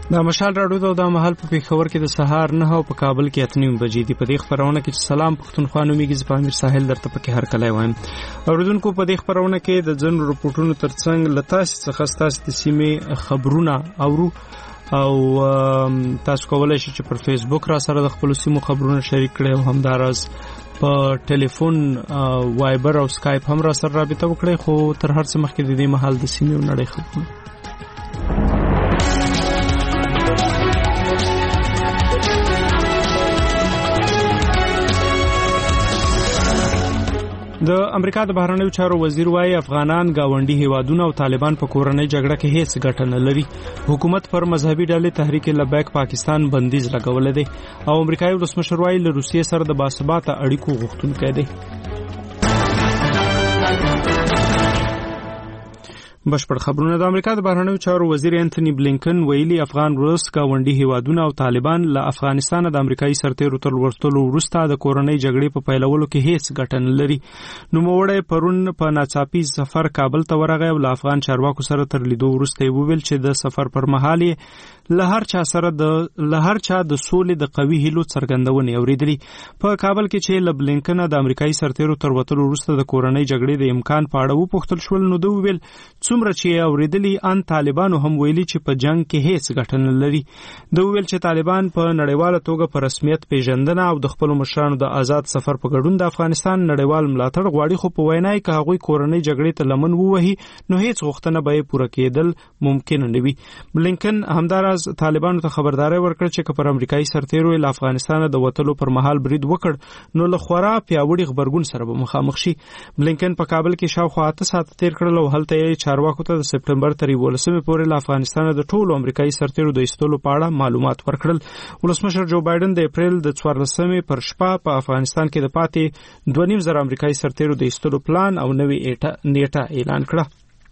د مشال راډیو د مهال په پیښور کې د سهار 9 او په کابل کې 8:30 بجې دی. په دې خبرونه کې چې سلام پښتونخوا نومیږي په امیر ساحل درته پکې هر کله وایم. اوریدونکو په دې خبرونه کې د ځن رپورټونو ترڅنګ لتاس څخه ستاسو د سیمې خبرونه اورو او تاسو کولای شئ چې پر فیسبوک را سره د خپل سیمو خبرونه شریک کړئ او همداراز په ټلیفون وایبر او سکایپ هم را سره رابطه وکړئ. خو تر هر څه مخکې د دې محل د سیمې او نړۍ خبرونه د امریکا د بهرنیو چارو وزیر وايي افغانان گاونډي هیوادونه او طالبان په کورنۍ جګړه کې هیڅ ګټه نه لري. حکومت پر مذهبي ډلې تحریک لبیک پاکستان بندیز لګولې ده او امریکایي ولسمشر وايي له روسیې سره د باثباته اړیکو غوښتونکی دی. بشپړ خبرونه. د امریکا د بهرنیو چارو وزیر انټونی بلینکن ویلي افغان روس گاونډي هیوادونه او طالبان له افغانستان د امریکایي سرتیرو تر ورستلو وروسته د کورنۍ جګړې په پیلولو کې هیڅ ګټه نه لري. نوموړی پرون په ناڅاپي سفر کابل ته ورغی او له افغان چارواکو سره تر لیدو وروسته ویل چې د سفر پر مهال له هر چا د سولې د قوي هیلو څرګندونې اوریدلې. په کابل کې چې له بلینکن د امریکایي سرتیرو تر وتلو وروسته د کورنۍ جګړې د امکان په اړه وپوښتل شول نو دوی ویل څومره چې اوریدلې ان طالبانو هم ویلي چې په جنگ کې هیڅ ګټه نه لري. دوی ویل چې طالبان په نړیواله توګه په رسمیت پیژندنه او د خپل مشرانو د آزاد سفر په ګډون د افغانستان نړیوال ملاتړ غواړي. خو په وینای کې هغوی کورنۍ جګړې ته لمن ووهي نو هیڅ غوښتنه به پوره کېدل ممکن نه وي. بلینکن همداراز طالبانو ته خبرداري ورکړه چې پر امریکایي سرتیرو له افغانستان د وټلو پر مهال برید وکړ نو له خورا پیاوړي خبرګون سره به مخامخ شي. بلینکن په کابل کې شاوخوا 8 ساعت تیر کړل او هلته یې چارواکو ته د سپټمبر تر 11 پورې له افغانستان د ټولو امریکایي سرتیرو د ایستلو په اړه معلومات ورکړل. ولسمشر جو بایدن د اپریل د 14 پر شپه په افغانستان کې د پاتې 2.5 امریکایي سرتیرو د ایستلو پلان او نوې نیټه اعلان کړه.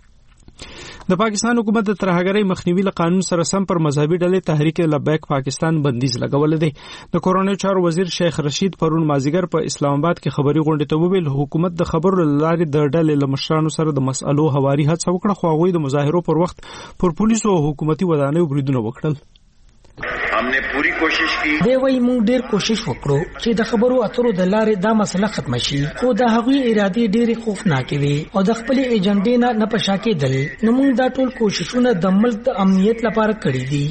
د پاکستان حکومت د ترهګرۍ مخنیوي له قانون سره سم پر مذهبي ډلې تحریک لبیک پاکستان بندیز لګولې دی. د کورنیو چارو وزیر شیخ رشید پرون مازیګر په اسلام آباد کې خبري غونډه ته وویل حکومت د خبرو لارې د ډلې له مشرانو سره د مسألو هواري هڅه وکړه خو هغوی د مظاهرو پر وخت پر پولیسو او حکومتي ودانیو بریدونه وکړل. हमने पूरी कोशिश की دی وای مونږ ډیر کوشش وکړو چې د خبرو اترو د لارې دا مسله ختم شي خو د هغوی ارادي ډېرې خوفناکې وي او د خپل ایجنډې نه پشا کېدل. نو مونږ دا ټول کوششونه د ملک د امنیت لپاره کړی دي.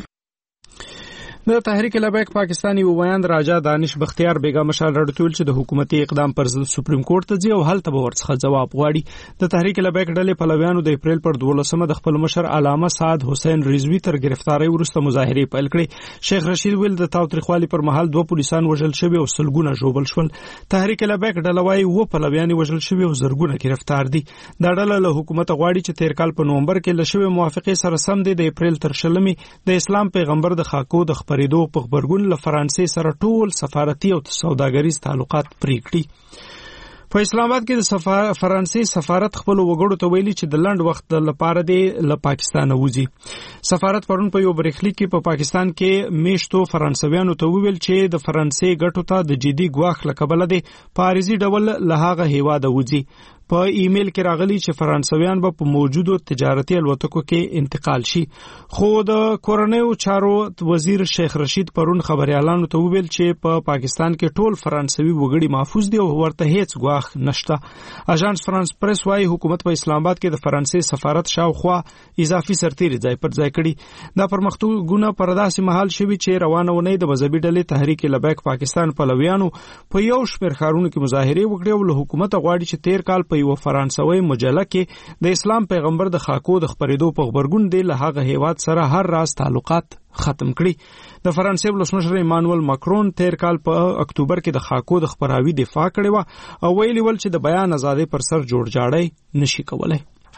د تحریک لبیک پاکستاني ویاند راجا دانش بختیار بیگا مشال راډیو چې د حکومتي اقدام پر ضد سپریم کورټ ته ځي او هلته به ورڅخه جواب غواړي. د تحریک لبیک ډلې پلویانو د اپریل پر 12 د خپل مشر علامه سعد حسین رضوی تر گرفتاری وروسته مظاهره پیل کړې. شیخ رشید ویل د تاوتریخوالي پر مهال 2 پولیسان وژل شوي او سلګونه ژوبل شول. تحریک لبیک ډله وايي و پلویان وژل شوي او زرګونه گرفتار دي. دا ډله له حکومت غواړي چې تیر کال په نومبر کې له شوی موافقه سره سم د اپریل تر 20 د اسلام پیغمبر د خاکو د خبرېدو په خبرګون له فرانسې سره ټول سفارتي او سوداګریز تعلقات پرې کړي. په اسلام آباد کې د فرانسې سفارت خپل وګړو ته ویلي چې د لنډ وخت لپاره دی له پاکستان وځي. سفارت پرون په یو بریښلیک کې په پاکستان کې میشتو فرانسویانو ته ویل چې د فرانسې ګټو ته د جدي ګواښ لکبل دی په عارضي ډول له هغه هیواده وځي. په ایمیل کې راغلی چې فرانسویان به په موجودو تجارتي الوتکو کې انتقال شي. خو د کورنیو چارو وزیر شیخ رشید پرون خبريالانو ته ویل چې په پاکستان کې ټول فرانسوي وګړي محفوظ دي او ورته هیڅ ګواښ نشته. اژانس فرانس پریس وايي حکومت په اسلام آباد کې د فرانسې سفارت شاوخوا اضافي سرتیري ځای پر ځای کړي. دا پرمختګونه پر داسې مهال شوي چې روانه ونی د مذهبي ډلې تحریک لبیک پاکستان پلویانو په یو شمېر ښارونو کې مظاهره وکړې او له حکومت غواړي چې تیر کال په یو فرانسوي مجله کې د اسلام پیغمبر د خاکو د خبرېدو په خبرګون دی له هغه هیواد سره هر راز تعلقات ختم کړي. د فرانسې ولسمشر ایمانوئل ماکرون تیر کال په اکتوبر کې د خاکو د خبراوي دفاع کړې و او ویلي ول چې د بیان ازادي پر سر جوړ جاړی نشي کولای.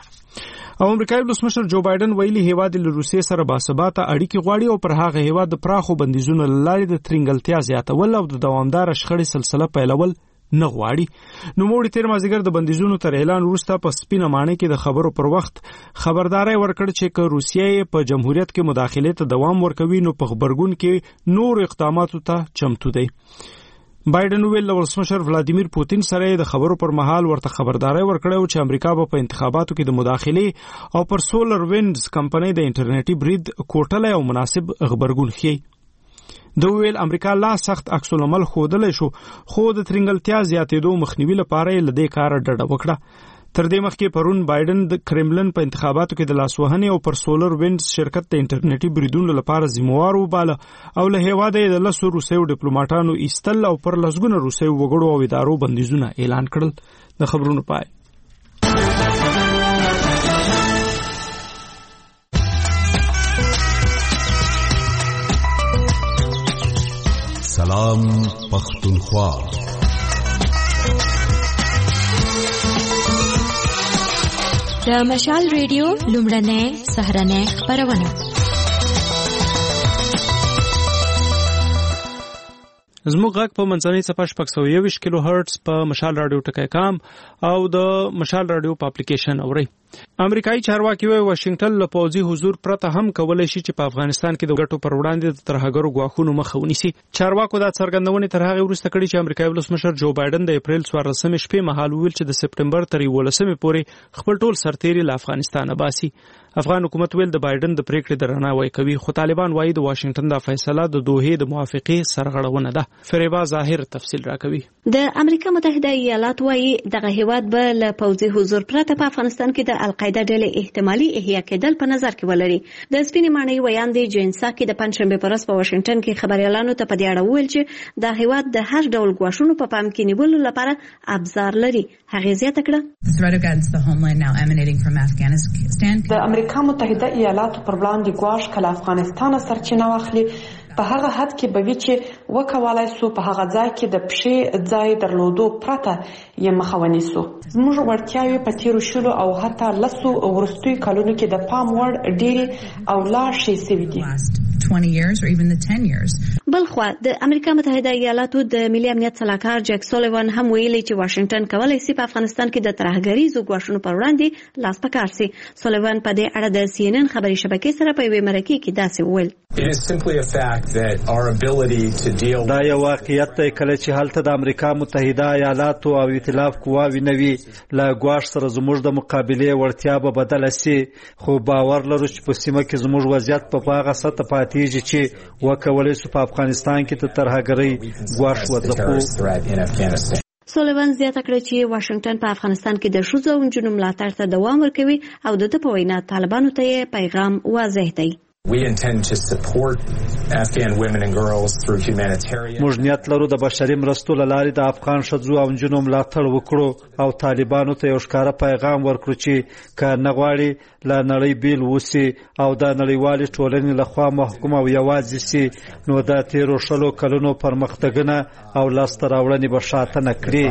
او امریکایي ولسمشر جو بایدن ویلي هیواد له روسیې سره باثباته اړیکې غواړي او پر هغه هیواد د پراخو بندیزونو لارې د ترنګلتیا زیاتول او د دوامدار شخړې سلسله پیلول نه غواړي. نو موږ تیر مازیګر د بندیزونو تر اعلان وروسته په سپینه مانه کې د خبرو پر وخت خبرداري ورکړ چې که روسیه په جمهوریت کې مداخله ته دوام ورکوي نو په خبرګون کې نور اقداماتو ته چمتو دی. بایدن ویل ولسمشر ولادیمیر پوتین سره د خبرو پر مهال ورته خبرداري ورکړه چې امریکا به په انتخاباتو کې د مداخله او پر سولر وینډز کمپنۍ د انټرنیټي برید کوټله او مناسب خبرګون خي د ویل امریکا لا سخت عکس العمل خودلې شو خو د ترنګلتیا زیاتېدو مخنیوي لپاره لدې کار ډډه وکړه تر دې مخکې پرون بایدن د کرملن په انتخاباتو کې د لاسوهنې او پر سولر وینډز شرکت د انټرنیټي بریدونو لپاره ذمہوار وباله او له هیواده د لسو روسیو ډیپلوماټانو ایستل او پر لسګونه روسیو وګړو او ادارو بندیزونه اعلان کړل. د خبرونو پای. سلام پختونخوا. د مشال ریډیو لومړنۍ سهرنۍ خبرونه. زموږ غږ په منځنۍ صفحه 621 کیلو هرتز په مشال رادیو ټکی کام او د مشال رادیو په اپلیکیشن اوري. امریکایي چارواکي وایي واشنگټن له پوځي حضور پرته هم کولای شي چې په افغانستان کې د ګټو پر وړاندې د ترهګرو غواخونو مخه ونیسي. چارواکو دا څرګندونې تر هغه وروسته کړې چې امریکایي ولسمشر جو بایدن د اپریل 14 شپې مهال ویل چې د سپټمبر تر 11 پورې خپل ټول سرتیري له افغانستانه باسي. افغان حکومت ویل د بایدن د پریکړې درناوی کوي خو طالبان وایي د واشنگټن د فیصله د دوحې د موافقې سرغړونه ده. فریبا ظاهر تفصیل راکوي. د امریکا متحده ایالات وایي دغه هیواد به له پوځي حضور پرته په افغانستان کې د القاعده ډلې احتمالي احیا کېدل په نظر کې ولري. د سپینې ماڼۍ ویاندې جینساکي د پنځشنبه په ورځ په واشنگټن کې خبريالانو ته په دې اړه وویل چې د هیواد د هر ډول غواښونو په پام کې نیولو لپاره ابزار لري. هغه زیاته کړه د امریکا متحده ایالاتو پر وړاندې غواړ کله افغانستان سرچینه واخلي په هغه حد کې به وي چې وکولای سو په هغه ځای کې د پښې ځای درلودو پرته یې مخه ونیسو. زموږ وړتیاوې په تیرو شلو او حتی لسو وروستیو کلونو کې د پام وړ ډېرې او لا ښې سوي دي. بلخوا د امریکا متحده ایالاتو د ملي امنیت سلاکار جک سولیوان هم ویلي چې واشنگټن کولای شي په افغانستان کې د ترهګریزو غواښونو پر وړاندې لاس په کار سي. سولیوان په دې اړه د سی ان ان خبري شبکې سره په یوې مرکې کې داسې وویل. دا یو واقعیت دی کله چې هلته د امریکا متحده ایالاتو او ائتلاف قواوې نوي له غواړ سره زموږ د مقابلې وړتیا به بدله سي خو باور لرو چې په سیمه کې زموږ وضعیت په هغه سطح پاتېږي چې وکولای سو په افغانستان کې د ترهګرۍ غواړ وځو. سولیوان زیاته کړه چې واشنگټن په افغانستان کې د ښځو او نجونو ملاتړ ته دوام ورکوي او د ده په وینا طالبانو ته یې پیغام واضح دی. موږ نیت لرو د بشري مرستو له لارې د افغان ښځو او نجونو ملاتړ وکړو او طالبانو ته یو ښکاره پیغام ورکړو چې که نه غواړي له نړۍ بیل وسی او د نړیوالې ټولنې لخوا محکوم او یوازې سي نو د تیرو شلو کلونو پرمختګونه او لاسته راوړنې به شاته نه کړي.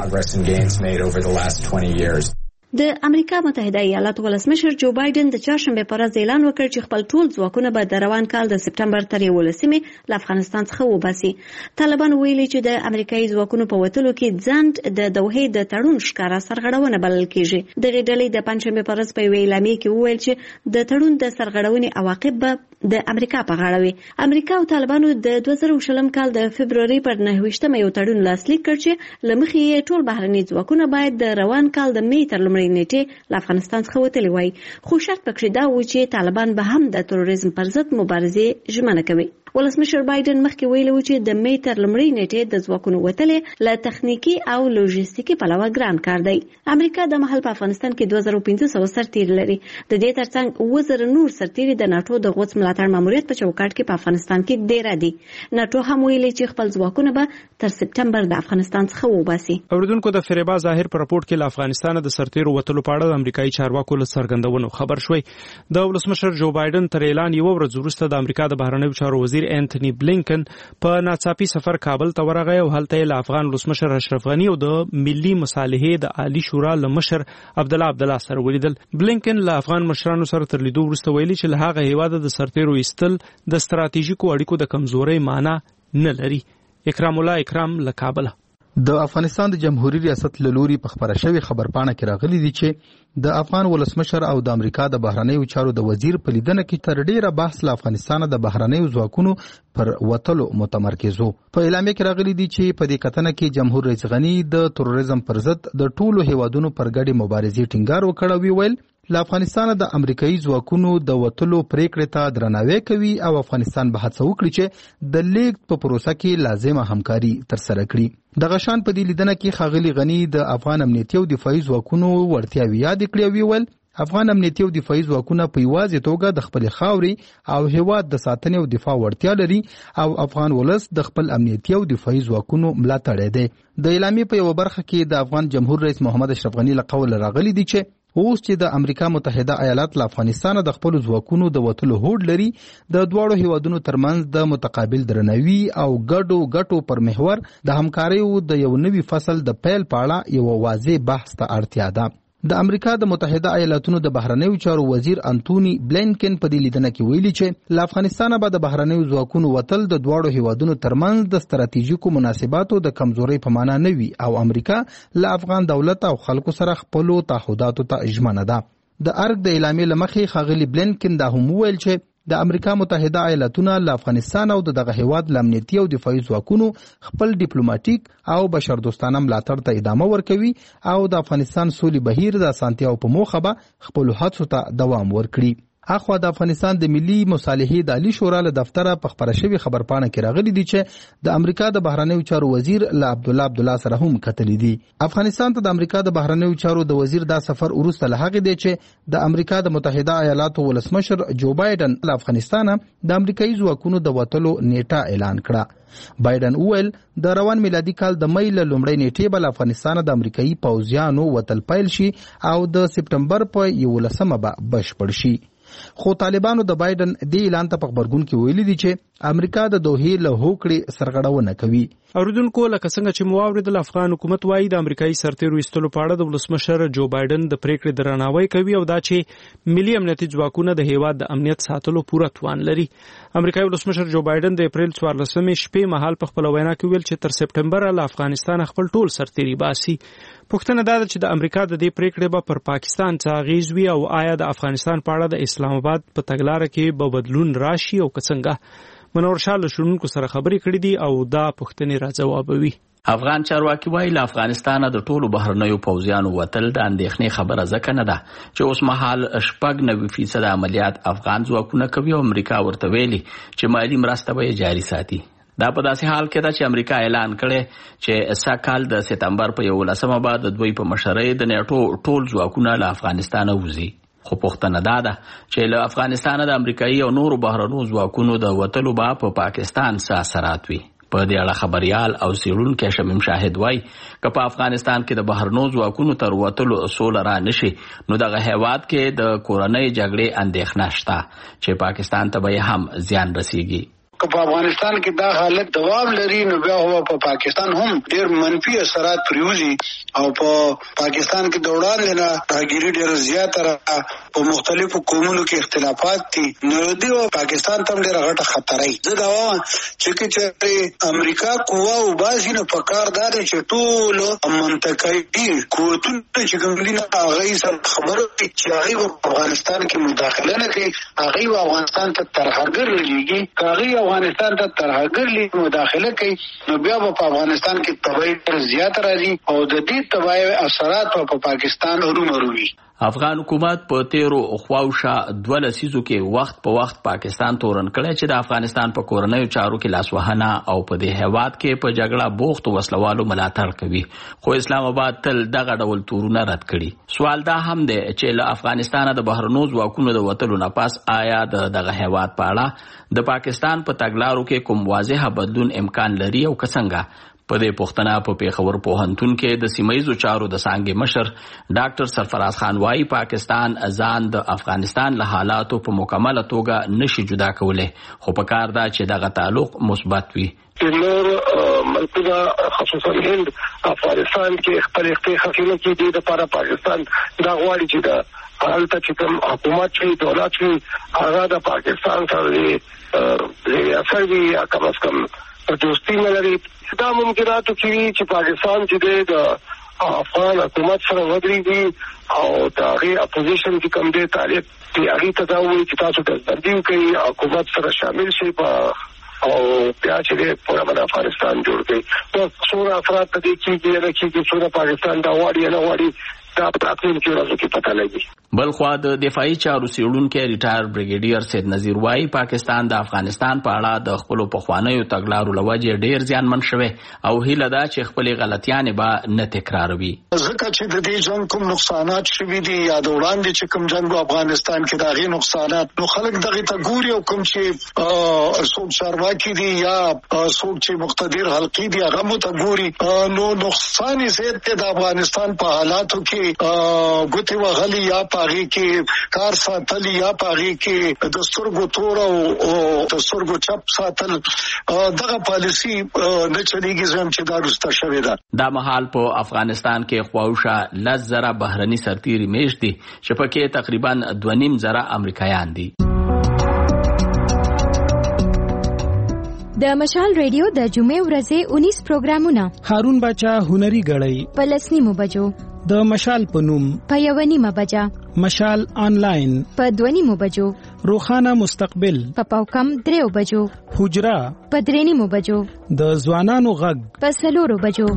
د امریکا متحده ایالاتو ولسمشر جو بایدن د چهارشنبه په ورځ اعلان وکړ چې خپل ټول ځواکونه به د روان کال د سپټمبر تر 11 له افغانستان څخه وباسي. طالبان ویلي چې د امریکایي ځواکونو په وتلو کې ځند د دوحې د تړون ښکارا سرغړونه بلل کیږي. د ډلې د پنځشنبه په ورځ په یوې اعلامیه کې وویل چې د تړون د سرغړونې عواقب به د امریکا په غاړه وي. امریکا او طالبانو د 2020 کال د فبرवरी پر 9 یو تړون لاسلیک کړ چې لمخې یې ټول بهرني ځواکونه باید د روان کال د می تر لومړۍ نیټې له افغانستان څخه وتلي وای خو شرط پکې دا و چې طالبان به هم د تروریزم پر ضد مبارزه ژمنه کوي. ولسمشر بایدن مخکې ویلي و چې د می تر لومړۍ نیټې د ځواکونو وتلې له تخنیکی او لوژستیکي پلوه ګران کار دی. امریکا د مهال په افغانستان کې 2500 سرتیري لري. د دې ترڅنګ 2000 نور سرتیري د ناتو د غوڅ ملاتړ ماموریت په چوکاټ کې په افغانستان کې ډیر دي. ناتو هم ویلي چې خپل ځواکونه به تر سپټمبر د افغانستان څخه وباسي. اوریدونکو د فریبا ظاهر پر راپورټ کې له افغانستان د سرتیرو وتلو په اړه د امریکایي چارواکو له څرګندونو خبر شوی. د ولسمشر جو بایدن تر اعلان یو ورځ وروسته د امریکا د بهرنیو چارو وزیر انټونی بلینکن په ناڅاپي سفر کابل ته ورغی او هلته له افغان ولسمشر اشرف غنی او د ملي مصالحې د عالی شورا له مشر عبد الله سره ولیدل. بلینکن له افغان مشرانو سره تر لیدو وروسته ویلي چې له هغه هیواد د سرتیرو ایستل د ستراتیژیکو اړیکو د کمزورۍ معنی نه لري. اکرام الله اکرام له کابل. د افغانستان د جمهوریت ریاست له لوري په خبره شوی خبرپاڼه کې راغلي دي چې د افغان ولسمشر او د امریکا د بهرنیو چارو د وزیر په لیدنه کې تر ډیره بحث له افغانستان د بهرنیو ځواکونو پر وتلو متمرکز وو. په اعلامیه کې راغلي دي چې په دې کتنه کې جمهور رئیس غنی د تروریزم پر ضد د ټولو هیوادونو پر ګډې مبارزې ټینګار وکړ او ویل له افغانستان د امریکایي ځواکونو د وتلو پریکړې ته درناوی کوي او افغانستان به هڅه وکړي چې د لیږد په پروسه کې لازمه همکاري ترسره کړي. د غشان په دې لیدنه کې ښاغلي غنی د افغان امنیتي او دفاعي ځواکونو وړتیاوې یاد کړې او ویل افغان امنیتي او دفاعي ځواکونه په یوازې توګه د خپل خاورې او هیواد د ساتنې او دفاع وړتیا لري او افغان ولس د خپل امنیتي او دفاعي ځواکونو ملاتړی دی. د اعلامیې په یو برخه کې د افغان جمهور رئیس محمد اشرف غنی له قوله راغلي دي چې اوس چې د امریکا متحده ایالات له افغانستان د خپل ځواکونو د وتلو هوډ لري د دواړو هیوادونو ترمنځ د متقابل درناوي او ګډو پر محور د همکاریو د یو نوي فصل د پیل په اړه یو واضح بحث ته اړتیا ده. د امریکا د متحده ایالاتونو د بهرنیو چارو وزیر انټونی بلینکن په دې لیدنه کې ویلي چې له افغانستان به د بهرنیو ځواکونو وتل د دواړو هیوادونو ترمنځ د ستراتیژیکو مناسباتو د کمزورۍ په معنا نه وي او امریکا له افغان دولت او خلکو سره خپلو تعهداتو ته ژمنه ده. د ارګ د اعلامیې له مخې ښاغلي بلینکن دا هم وویل چې د امریکا متحده ایالاتونه له افغانستان او دغه هیواد له امنیتي او دفاعي ځواکونو خپل ډیپلوماټیک او بشردوستانه ملاتړ ته ادامه ورکوي او د افغانستان سولې بهیر د اسانتیاو په موخه به خپل هڅو ته دوام ورکړي. اخوا د افغانستان د ملي مصالحې د عالی شورا له دفتره په خبره شوی خبرپاڼه کې راغلي دي چې د امریکا د بهرنیو چارو وزیر له عبدالله سره هم کتلي دي. افغانستان ته د امریکا د بهرنیو چارو د وزیر دا سفر وروسته له هغې دی چې د امریکا د متحده ایالاتو ولسمشر جو بایدن له افغانستان د امریکایي ځواکونو د وتلو نیټه اعلان کړه. بایدن وویل د روان میلادي کال د مې له لومړۍ نیټې به له افغانستان د امریکایي پوځیانو وتل پیل شي او د سپټمبر په 11مه به بشپړ شي. خو طالبانو د بایدن د اعلان ته په خبرګون کې ویلي دي چې امریکا د دوحې له هوکړې سرغړونه کوي. اوریدونکو لکه څنګه چې مو واوریدل افغان حکومت وايي د امریکایي سرتیرو ایستلو په اړه د ولسمشر جو بایدن د پریکړې درناوی کوي او دا چې ملي امنیتي ځواکونه د هیواد د امنیت ساتلو پوره توان لري. امریکایي ولسمشر جو بایدن د اپریل 14مې شپې مهال په خپل وینا کې ویل چې تر سپټمبر له افغانستان خپل ټول سرتیري باسي. پوښتنه دا ده چې د امریکا د دې پریکړې به پر پاکستان څه اغیز وي او آیا د افغانستان په اړه د اسلام آباد په تګلارې کې به بدلون راشي او که څنګه. منور شاه له شنونکو سره خبرې کړې دي او دا پوښتنې راځوابوي. افغان چارواکي وایي له افغانستان د ټولو بهرنیو پوځیانو وتل د اندېښنې خبره ځکه نه ده چې اوس مهال 90% عملیات افغان ځواکونه کوي او امریکا ورته ویلي چې مالي مرسته به جاري ساتي. دا په داسې حال کې ده چې امریکا اعلان کړی چې سږکال د سپتمبر په 11مه به د دوی په مشرۍ د نیټو ټول ځواکونه له افغانستانه وځي. خو پوښتنه دا ده چې له افغانستانه د امریکایي او نورو بهرنیو ځواکونو د وتلو به په پاکستان څه اثرات وي. په دې اړه خبريال او څېړونکی شمیم شاهد وایي که په افغانستان کې د بهرنیو ځواکونو تر وتلو سوله را نشي نو دغه هیواد کې د کورنۍ جګړې اندېښنه شته چې پاکستان ته به هم زیان رسیږي. که په افغانستان کې دا حالت دوام لري نو بیا هو په پاکستان هم ډېر منفي اثرات پریوزي او په پاکستان کې د وړاندې نه راګيري ډېر زیاته په مختلفو قومونو کې اختلافات دي نو د پاکستان ته ډېر غټه خطر دی. زه دا وایم چې امریکا قوا او باسي نه په کار دا چې ټول منطقي قوتونه چې کوملي نه هغه سره خبرو چې هغه په افغانستان کې مداخله نه کوي هغه افغانستان ته ترهګر لګي هغه افغانستان ته ترهګر مداخله کوي نو بیا په افغانستان کې تبعیض زیات راځي او د دې تبعیض اثرات په پاکستان ورومروي. افغان حکومت په تیرو خواوشا 2 لسیزو کې وخت په وخت پاکستان تورن کړی چې د افغانستان په کورنیو چارو کې لاسوهنه او په دې هیواد کې په جګړه بوخت وسلوالو ملاتړ کوي خو اسلام آباد تل دغه ډول تورونه رد کړي. سوال دا هم دی چې له افغانستان د بهرنیو ځواکونو د وتلو نه پس آیا دغه هیواد په اړه د پاکستان په تګلارو کې کوم واضح بدلون امکان لري او که څنګه. په دې پوښتنه په پیښور پوهنتون کې د سیمایي چارو د څانګې مشر ډاکټر سرفراز خان وايي پاکستان ځان د افغانستان له حالاتو په مکمله توګه نشي جدا کولای خو په کار دا چې دغه تعلق مثبت وي. نور ملکونه خصوصا هند افغانستان کې خپل اختیار کې د لپاره پاکستان دا غواړي چې د حالت چې کوم حکومت چې دولت چې هغه د پاکستان سره اثر وي یا کم از کم دوستي نه لري. دا ممکناتو کې چې پاکستان چې د افغان حکومت سره ودرېږي او د هغې اپوزیشن چې کوم دی طالب چې هغې ته دا ووایي چې تاسو ډزبندي وکړئ، حکومت سره شامل شئ او بیا چې دی پوره بل افغانستان جوړ کړئ. نو څومره افراد په دې کېږي یا نه کېږي، څومره پاکستان دا غواړي یا نه غواړي، دا په راتلونکي ورځو کې پته لګي. بلخوا د دفاعي چارو څېړونکی ریټایر بریګیډیر سید نذیر وایي پاکستان د افغانستان په اړه د خپلو پخوانیو تګلارو له وجې ډېر زیانمن شوی او هیله ده چې خپلې غلطیانې به نه تکراروي. ځکه چې د دې جنګ کوم نقصانات شوي دي یا د وړاندې چې کوم جنګ افغانستان کې د هغې نقصانات، نو خلک دغې ته ګوري او کوم چې څوک چارواکي دي یا څوک چې مقتدر حلقې دي هغه مو ته ګوري، نو نقصان یې زیات دی د افغانستان په حالاتو کې ګوتې وهلي یا په هغې کې کار ساتل یا په هغې کې د سترګو تور او د سترګو چپ ساتل، دغه پالیسي نه چلېږي. زم چې دا وروسته شوې ده. دا مهال په افغانستان کې خواوشا 10,000 بهرني سرتیري میشت دي چې پکې تقریبا 2.5 امریکایان دي. د مشال ریډیو د جمعې ورځې 19 پروګرامونه هارون باچا هنري غړی په 10 بجو، د مشال په نوم په 1 بجه، مشال آنلاین په 2 بجو، روخانه مستقبل په پاوکم 3 بجو، حجرا په 3 بجو، د ځوانانو غږ په 4 بجو.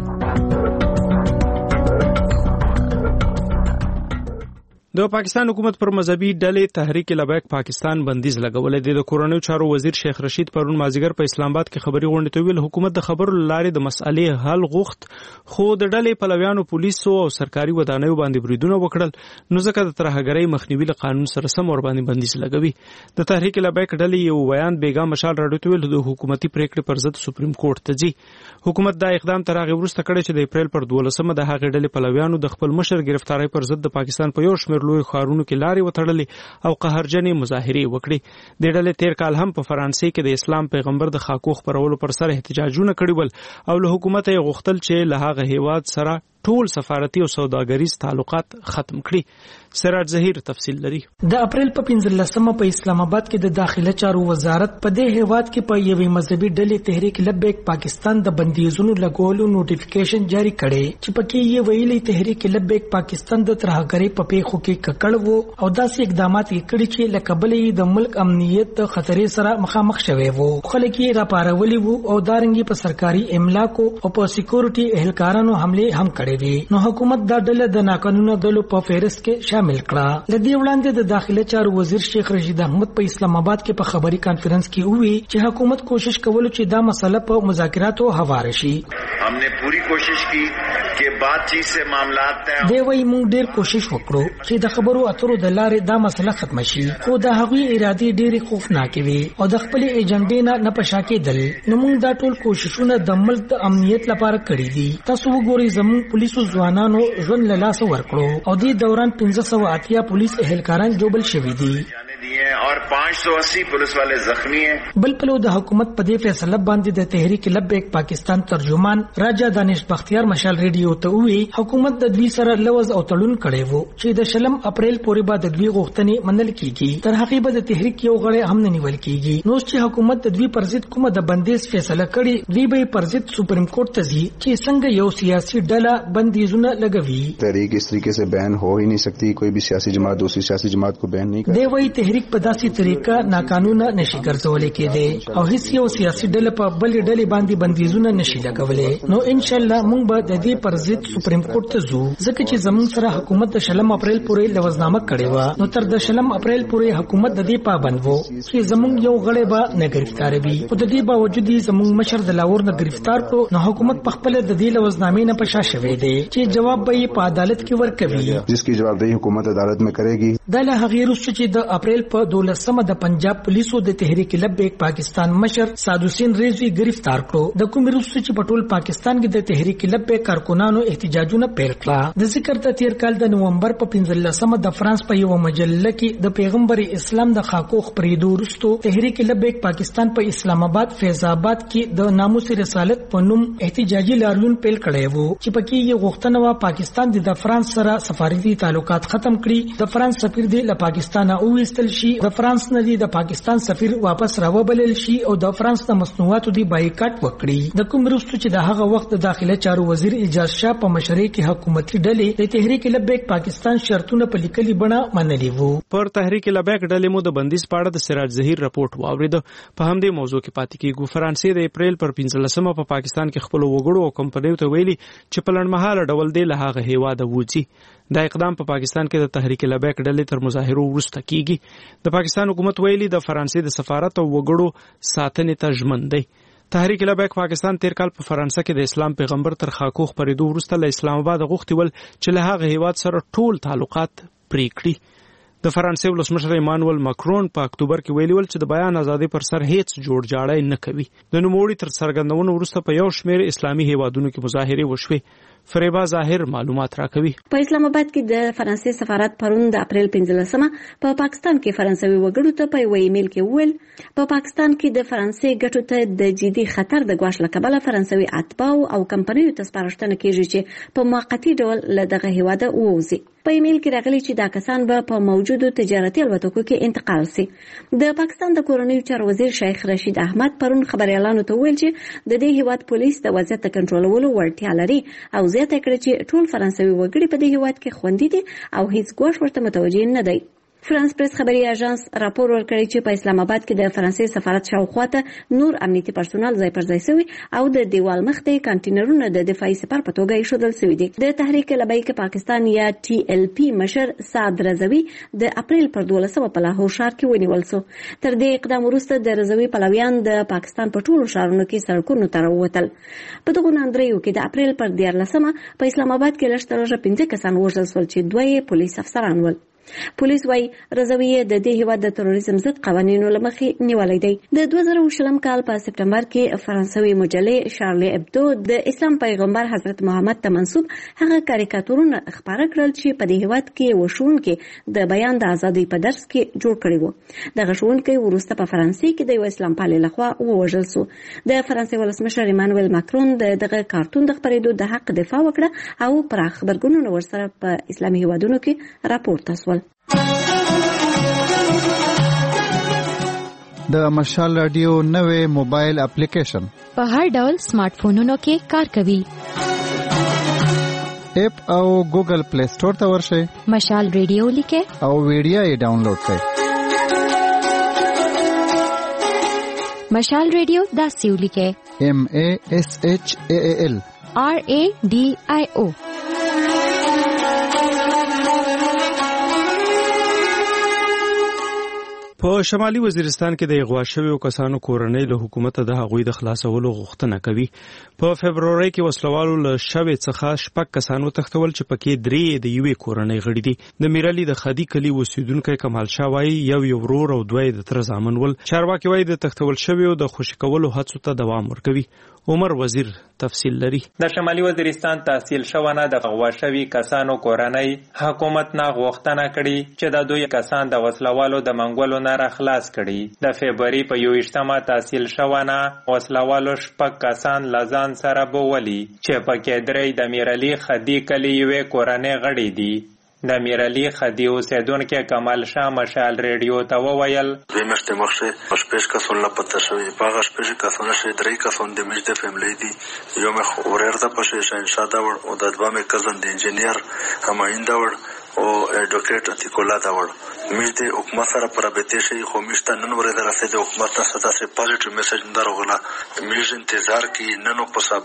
د پاکستان حکومت پر مذهبي ډلې تحریک لبیک پاکستان بندیز لګولې دی. د کورنیو چارو وزیر شیخ رشید پرون مازیګر په اسلام آباد کې خبري غونډه ته ویل حکومت د خبرو لارې د مسالې حل غوښت، خو د ډلې پلویانو پولیسو او سرکاري ودانیو باندې بریدونه وکړل، نو ځکه د ترهګرۍ مخنیوي له قانون سره سم ور باندې بندیز لګوي. د تحریک لبیک ډلې یو بیان بیګا مشال راډیو ته ویل د حکومتي پریکړې پر ضد سپریم کورټ ته ځي. حکومت دا اقدام تر هغه وروسته کړی چې د اپریل پر 12 د هغې ډلې پلویانو د خپل مشر گرفتاری پر ضد د پاکستان په یو شمېر لوی ښارونو کې لارې وتړلې او قهرجنې مظاهرې وکړې. د ډلې تیر کال هم په فرانسې کې د اسلام پیغمبر د خاکو خپرولو پر سر احتجاجونه کړي ول او له حکومت یې غوښتل چې له هغه هیواد سره ټول سفارتي او سوداګریز تعلقات ختم کړي. سراج زهیر تفصیل لري. د اپریل په 15 په اسلام آباد کې د داخله چارو وزارت په دې هیواد کې په یوې مذهبي ډلې تحریک لبیک پاکستان د بندیزونو لګولو نوټیفیکیشن جاری کړي چې پکې یې ویلي تحریک لبیک پاکستان د ترهګرۍ په پیښو کې ککړ وو او داسې اقدامات یې کړي چې لکبلې د ملک امنیت د خطرې سره مخامخ شوي وو. خلک یې راپارولي وو او دارنګي په سرکاري املاکو او په سکیورټي اهلکارانو حمله هم کړې. نو حکومت دا ډله د ناقانونه ډلو په فهرست کې شامل کړه. لدی وړاندې د داخله چارو وزیر شیخ رشید احمد په اسلام آباد کې په خبري کانفرنس کې وی چې حکومت کوشش کولو چې دا مسله په مذاکراتو حواله شي. हमने पूरी कोशिश की कि बातचीत से मामलात तय دی وی موږ ډیر کوشش وکړو چې د خبرو اترو د لارې دا مسله ختم شي، خو د هغوی ارادې ډېرې خوفناکې وي او د خپل ایجنډې نه په شا کېدل. نو موږ دا ټول کوششونه د ملک د امنیت لپاره کړي دي. تاسو وګورئ زموږ پولیسو ځوانانو ژوند له لاسه ورکړو او دې دوران 1580 پولیس اهلکاران جوبل شوي دي और 580 पुलिस वाले जख्मी हैं. بل پلو د حکومت په دې فیصله باندې د تحریک لبیک پاکستان ترجمان راجا دانش بختیار مشال ریډیو ته وی حکومت د دوی سره لوز او تړون کړی وو چې د شلم اپریل پورې بعد د دوی غوښتنې منل کیږي. تر هغه به د تحریک یو غړی هم نه نیول کیږي. نو چې حکومت د دوی پر ضد کومه د بندیز فیصله کړي، دوی به پر ضد سپریم کورټ ته ځي چې څنګه یو سیاسي ډله بندیزونه لګوي. تحریک اس طریقے سے بین ہو ہی نہیں سکتی. کوئی بھی سیاسی جماعت دوسری سیاسی جماعت کو بین نہیں کرے. دی وی تحریک په داسې طریقه ناقانونه نشي ګرځولې کېدی او هیڅ یو سیاسي ډله په بل ډلې باندې بندیزونه نشي لګولې. نو ان شاء الله موږ به د دې پر ضد سپریم کورټ ته ځو ځکه چې زموږ سره حکومت د شلم اپریل پورې لوزنامه کړې و. نو تر د شلم اپریل پورې حکومت د دې پابند وو چې زموږ یو غړی به نه گرفتار وي. خو د دې باوجود زموږ مشر د لاهور نه گرفتار کړو. نو حکومت په خپل د دې لوزنامې نه پشا شوی دی چې جواب به یې په عدالت کې ورکوي، جس کی جوابدہی حکومت عدالت میں کرے گی. د له هغې وروسته چې د اپریل په 12 د پنجاب پولیسو د تحریک لبیک پاکستان مشر سعد حسین رضوی گرفتار کړو. د کوم وروسته چې په ټول پاکستان کې د تحریک لبیک کارکونانو احتجاجونه پیل کړه. د ذکر ته تیر کال د نومبر په 15 د فرانس په یو مجله کې د پیغمبر اسلام د خاکو خپرېدو وروسته تحریک لبیک پاکستان په اسلام آباد فیض آباد کې د ناموس رسالت په نوم احتجاجي لاریون پیل کړی وو چې پکې یې غوښتنه و پاکستان د فرانس سره سفارتي تعلقات ختم کړي، د فرانس سفیر د پاکستان او وستل شي، د فرانس نه د پاکستان سفیر واپس راوبلل شي او د فرانس د مصنوعاتو دی بایکاټ وکړي. د کوم وروسته چې د هغه وخت د داخله چارو وزیر اجاز شاه په مشرۍ کې حکومتي ډلې د تحریک لبیک پاکستان شرطونه په لیکلي بڼه منلي وو. پر تحریک لبیک ډلې مو د بندیز پاړه د سراج ظهیر رپورت واورید. په همدې موضوع کې پاتې کیږو. فرانسې د اپریل پر 15 په پاکستان کې خپل وګړو او کمپنیو ته ویلي چې په لړمحاله ډول دی له هغه هیواده وځي. دا اقدام په پاکستان کې د تحریک لبیک ډلې تر مظاهرو وروسته کیږي. د پاکستان حکومت ویلي د فرانسې د سفارت او وګړو ساتنې ته ژمن دی. تحریک لبیک پاکستان تیر کال په فرانسه کې د اسلام پیغمبر تر خاکو خپرېدو وروسته له اسلام آباد غوښتي ول چې له هغه هیواد سره ټول تعلقات پرې کړي. د فرانسې ولسمشر ایمانوئل ماکرون په اکتوبر کې ویلي ول چې د بیان ازادي پر سر هیڅ جوړ جاړی نه کوي. د نوموړي تر څرګندونو وروسته په یو شمېر اسلامي هیوادونو کې مظاهرې وشوې. فریبا ظاهر معلومات راکوي. په اسلام آباد کې د فرانسې سفارت پرون د اپریل 15 په پاکستان کې فرانسوي وګړو ته په یو ایمیل کې وویل په پاکستان کې د فرانسې ګټو ته د جدي خطر د ګواښ له کبله فرانسوي اتباع او کمپنیو ته سپارښتنه کیږي چې په موقتی ډول له دغه هیواده ووځي. په ایمیل کې راغلي چې دا کسان به په موجودو تجارتي الوتکو کې انتقال سي. د پاکستان د کورنیو چارو وزیر شیخ رشید احمد پرون خبريالانو ته ویل چې د دې هیواد پولیس د وضعیت کنټرولولو وړتیا لري او زیاته کړې چې ټول فرانسوي وګړي په دې هیواد کې خوندي دي او هیڅ ګواښ ورته متوجه نه دی. فرانس پریس خبري اژانس راپور ورکړی چې په اسلام آباد کې د فرانسې سفارت شاوخواته نور امنیتي پرسونل ځای پر ځای شوی او د دیوال مخ ته کانټینرونه د دفاعي سپر په توګه ایښودل شوی دي. د تحریک لبیک پاکستان یا TLP مشر سعد رضوی د اپریل پر 12 په لاهور ښار کې ونیول شو. تر دې اقدام وروسته د رضوی پلویان د پاکستان په ټولو ښارونو کې سړکونو ته راووتل. په دغه ناندریو کې د اپریل پر 14 په اسلام آباد کې لږ 15 کسان وژل شول چې دوی پولیس افسران ول. پولیس وايي رضوی د دې هیواد د تروریزم ضد قوانینو لمخې نیولې دی. د 2020 کال په سپټمبر کې فرانسوي مجلې شارلی ابدو د اسلام پیغمبر حضرت محمد ته منسوب هغه کاریکاتورونه خپاره کړل چې په دې هیواد کې وشونکي د بیان د ازادۍ په درس کې جوړ کړي وو. دغه شونکي وروسته په فرانسې کې د اسلام پالي لخوا ووژل شو. د فرانسې ولسمشر ایمانوئل ماکرون دغه کارتون د خپرېدو د حق دفاع وکړه او پراخ خبرګونونه ورسره په اسلامي هیوادونو کې راپورته شول. د مشال رادیو نوې موبایل اپلیکیشن په هر ډول سمارټ فونونو کې کار کوي. اپ او ګوګل پلی سٹور ته ورشئ. مشال رادیو لیکه او ویډیو یې ډاونلوډ کړئ. مشال رادیو داسې ولیکه MASHAAL RADIO. په شمالي وزیرستان کې د اغوا شویو کسانو کورنۍ له حکومت د هغوی د خلاصولو غوښتنه کوي. په فبروري کې وسلوالو له شوی څخه شپږ کسانو تښتول چې پکې درې د یوې کورنۍ غړي دي. د میرالي د خدي کلی اوسیدونکو کمال شاه وایي یو ورور او دوی د تر زامن ول. چارواکي وایي د تښتول شویو د خوشی کولو هڅو ته دوام ورکوي. عمر وزیر تفصیل لري. د شمالي وزیرستان تحصیل شوانه د اغوا شوی کسانو کورنۍ حکومت نه غوښتنه کړي چې د دوی کسان د وسلوالو د منګولو نه خلاص کړي. د فبروري په 21 تحصیل شوانه وسلوالو شپږ کسان لزان سره بوولي چې پکې درې د میرالي خدي کلی یوې کورنۍ غړي دي. د میرالي خدي اوسیدونکو کمال شاه مشال ریډیو ته وویل دوی مشته مخشه شپږ کسان لا پته شوی په شپږ کسان شه درې کسان د میشته فیملی دي. یو مخ ورته پښه شانشاه دا ور او د دوه مې کزن د انجینیر هماینده ور او ایډوکیټ اتیکولا دا ور میشته حکومت سره پرابطه شي خو میشته نن ورته راځي د حکومت سره څه پوزټیو میسج درغله میش انتظار کی ننو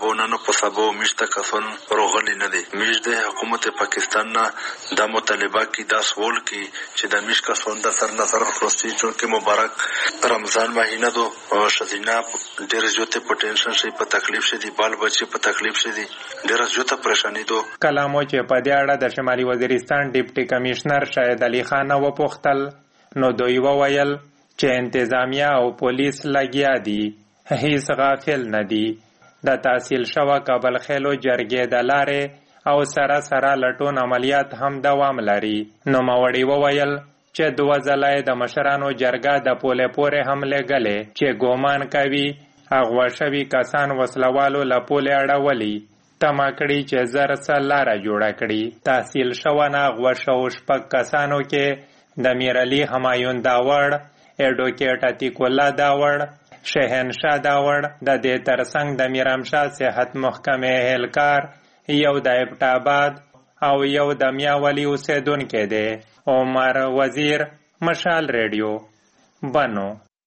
په سبو میشته کسان روغلی نه دي. میشته حکومت پاکستان نه د مطالبه کی دا سوال کی چې د میش کسان د سر نظر خلاصي چې مبارک رمضان مهینه دو شذینا ډیر زیاته پټنشن شي په تکلیف شي دي بال بچي په تکلیف شي دي ډیر زیاته پریشانی دو. کلامو چې په دې اړه د شمالي وزیرستان ډیپټي کمشنر شاهد علي خان وپوښتل نو دوی وویل چې انتظامیه او پولیس لګیا دي هیڅ غافل نه دي. د تحصیل شوه کابل خیلو جرګې د لارې او سره لټون عملیات هم دوام لري. نو ماوړي وویل چې دوه ځله د مشرانو جرګه د پولې پورې هم لګلې چې ګومان کوي اغوا شوي کسان وسلوالو له پولې اړولي تمه کړي چې زر څه لاره جوړه کړي. تحصیل شوه نه اغوا شوو شپږ کسانو کې د میرعلی همایون داوړ، ایډوکیټ عتیق الله داوړ، شهنشاه داوړ، د دې ترڅنګ د میرامشاه صحت محکمې اهلکار، یو د ابټاباد او یو د میاولی اوسیدونکی دی. عمر وزیر، مشال ریډیو، بنو.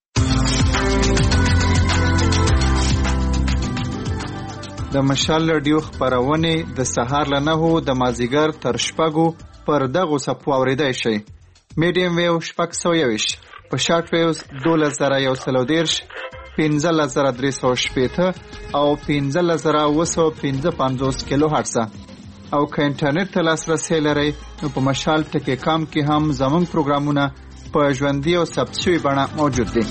د مشال رادیو خبرونه د سهار له 9 د مازیګر تر 6 پر دغه صفو اوریدای شي. میډیم ویو 620 په شارټ ویوز 2130 15380 او 15955 کیلو هرتز او که انټرنیټ ته لاسرسي لرئ نو په مشال ټکی کام کې هم زموږ پروګرامونه په ژوندۍ او ثبت شوي بڼه موجود دي.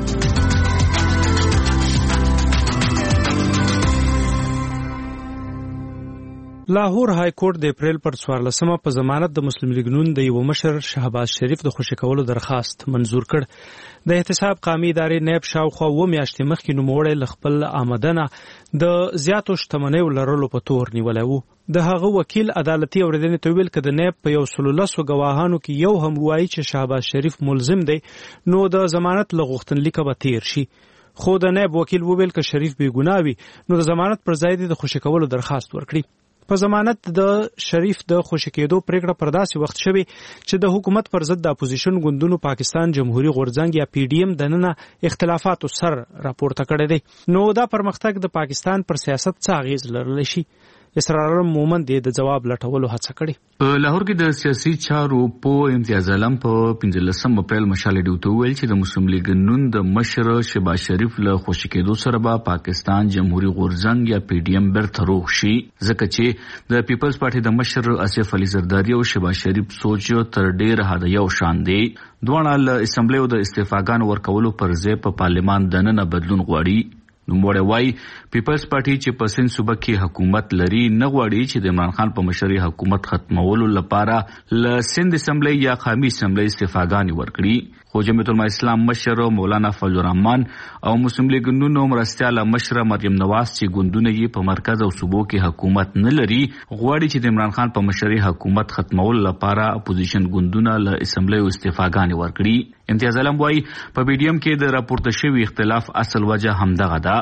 لاهور های کورټ د اپریل پر 14 په ضمانت د مسلم لیگ نون د یو مشر شهباز شریف د خوشی کولو درخواست منزور کړ. د احتساب قومي ادارې نیب شاوخوا و میاشتې مخکې نوموړی له خپل آمدنه د زیاتو شتمنیو لرلو په تور نیولی و. د هغه وکیل عدالتي اوریدنې ته ویل چې د نیب په 110 گواهانو کې یو هم وایي چې شهباز شریف ملزم دی نو د ضمانت له غوښتنلیکه به تیر شي. خو د نیب وکیل وویل چې شریف بې ګناه وي نو د ضمانت پر ځای د خوشی کولو درخواست ورکړي. په ضمانت د شریف د خوشی کېدو پریکړه پر داسې وخت شوی چې د حکومت پر ضد د اپوزیشن ګوندونو پاکستان جمهوریت غورځنګ یا پی ډی ایم دننه اختلافاتو سر راپورته کړی دی. نو دا پرمختګ د پاکستان پر سیاست څه اغیز لرلی شي؟ اسرار مومن د جواب لټولو هڅه کړې. په لاهور کې د سیاسي چارو په امتیاز علم په 15 اپریل مشال ډیو ته ویل چې د مسلم لیگ نون د مشر شهباز شریف له خوشی کېدو سره به پاکستان جمهوریت غورځنګ یا پی ډی ایم برته روغ شي، ځکه چې د پیپلز پارټي د مشر آصف علي زرداری او شهباز شریف سوچ تر ډیر حد یو شان دی. دوه له اسمبلی او د استعفاګانو ورکولو پر ځای په پارلمان دننه بدلون غواړي. نوموړی وایي پیپلز پارټي چې په سند صوبه کې حکومت لري نه غواړي چې د عمران خان په مشرۍ حکومت ختمولو لپاره له سند اسمبلی یا قومي اسمبلی استعفاګانې ورکړي. خو جمعیت العلماء اسلام مشر مولانا فضل الرحمن او مسلم لیگ نون مرستیاله مشر مریم نواز چې ګوندونه یې په مرکز او صوبو کې حکومت نه لري غواړي چې د عمران خان په مشرۍ حکومت ختمولو لپاره اپوزیشن ګوندونه له اسمبلی او استعفاګانې ورکړي. امتیاز علم وایي په بی ډی ایم کې د راپورته شوی اختلاف اصل وجه همدغه ده.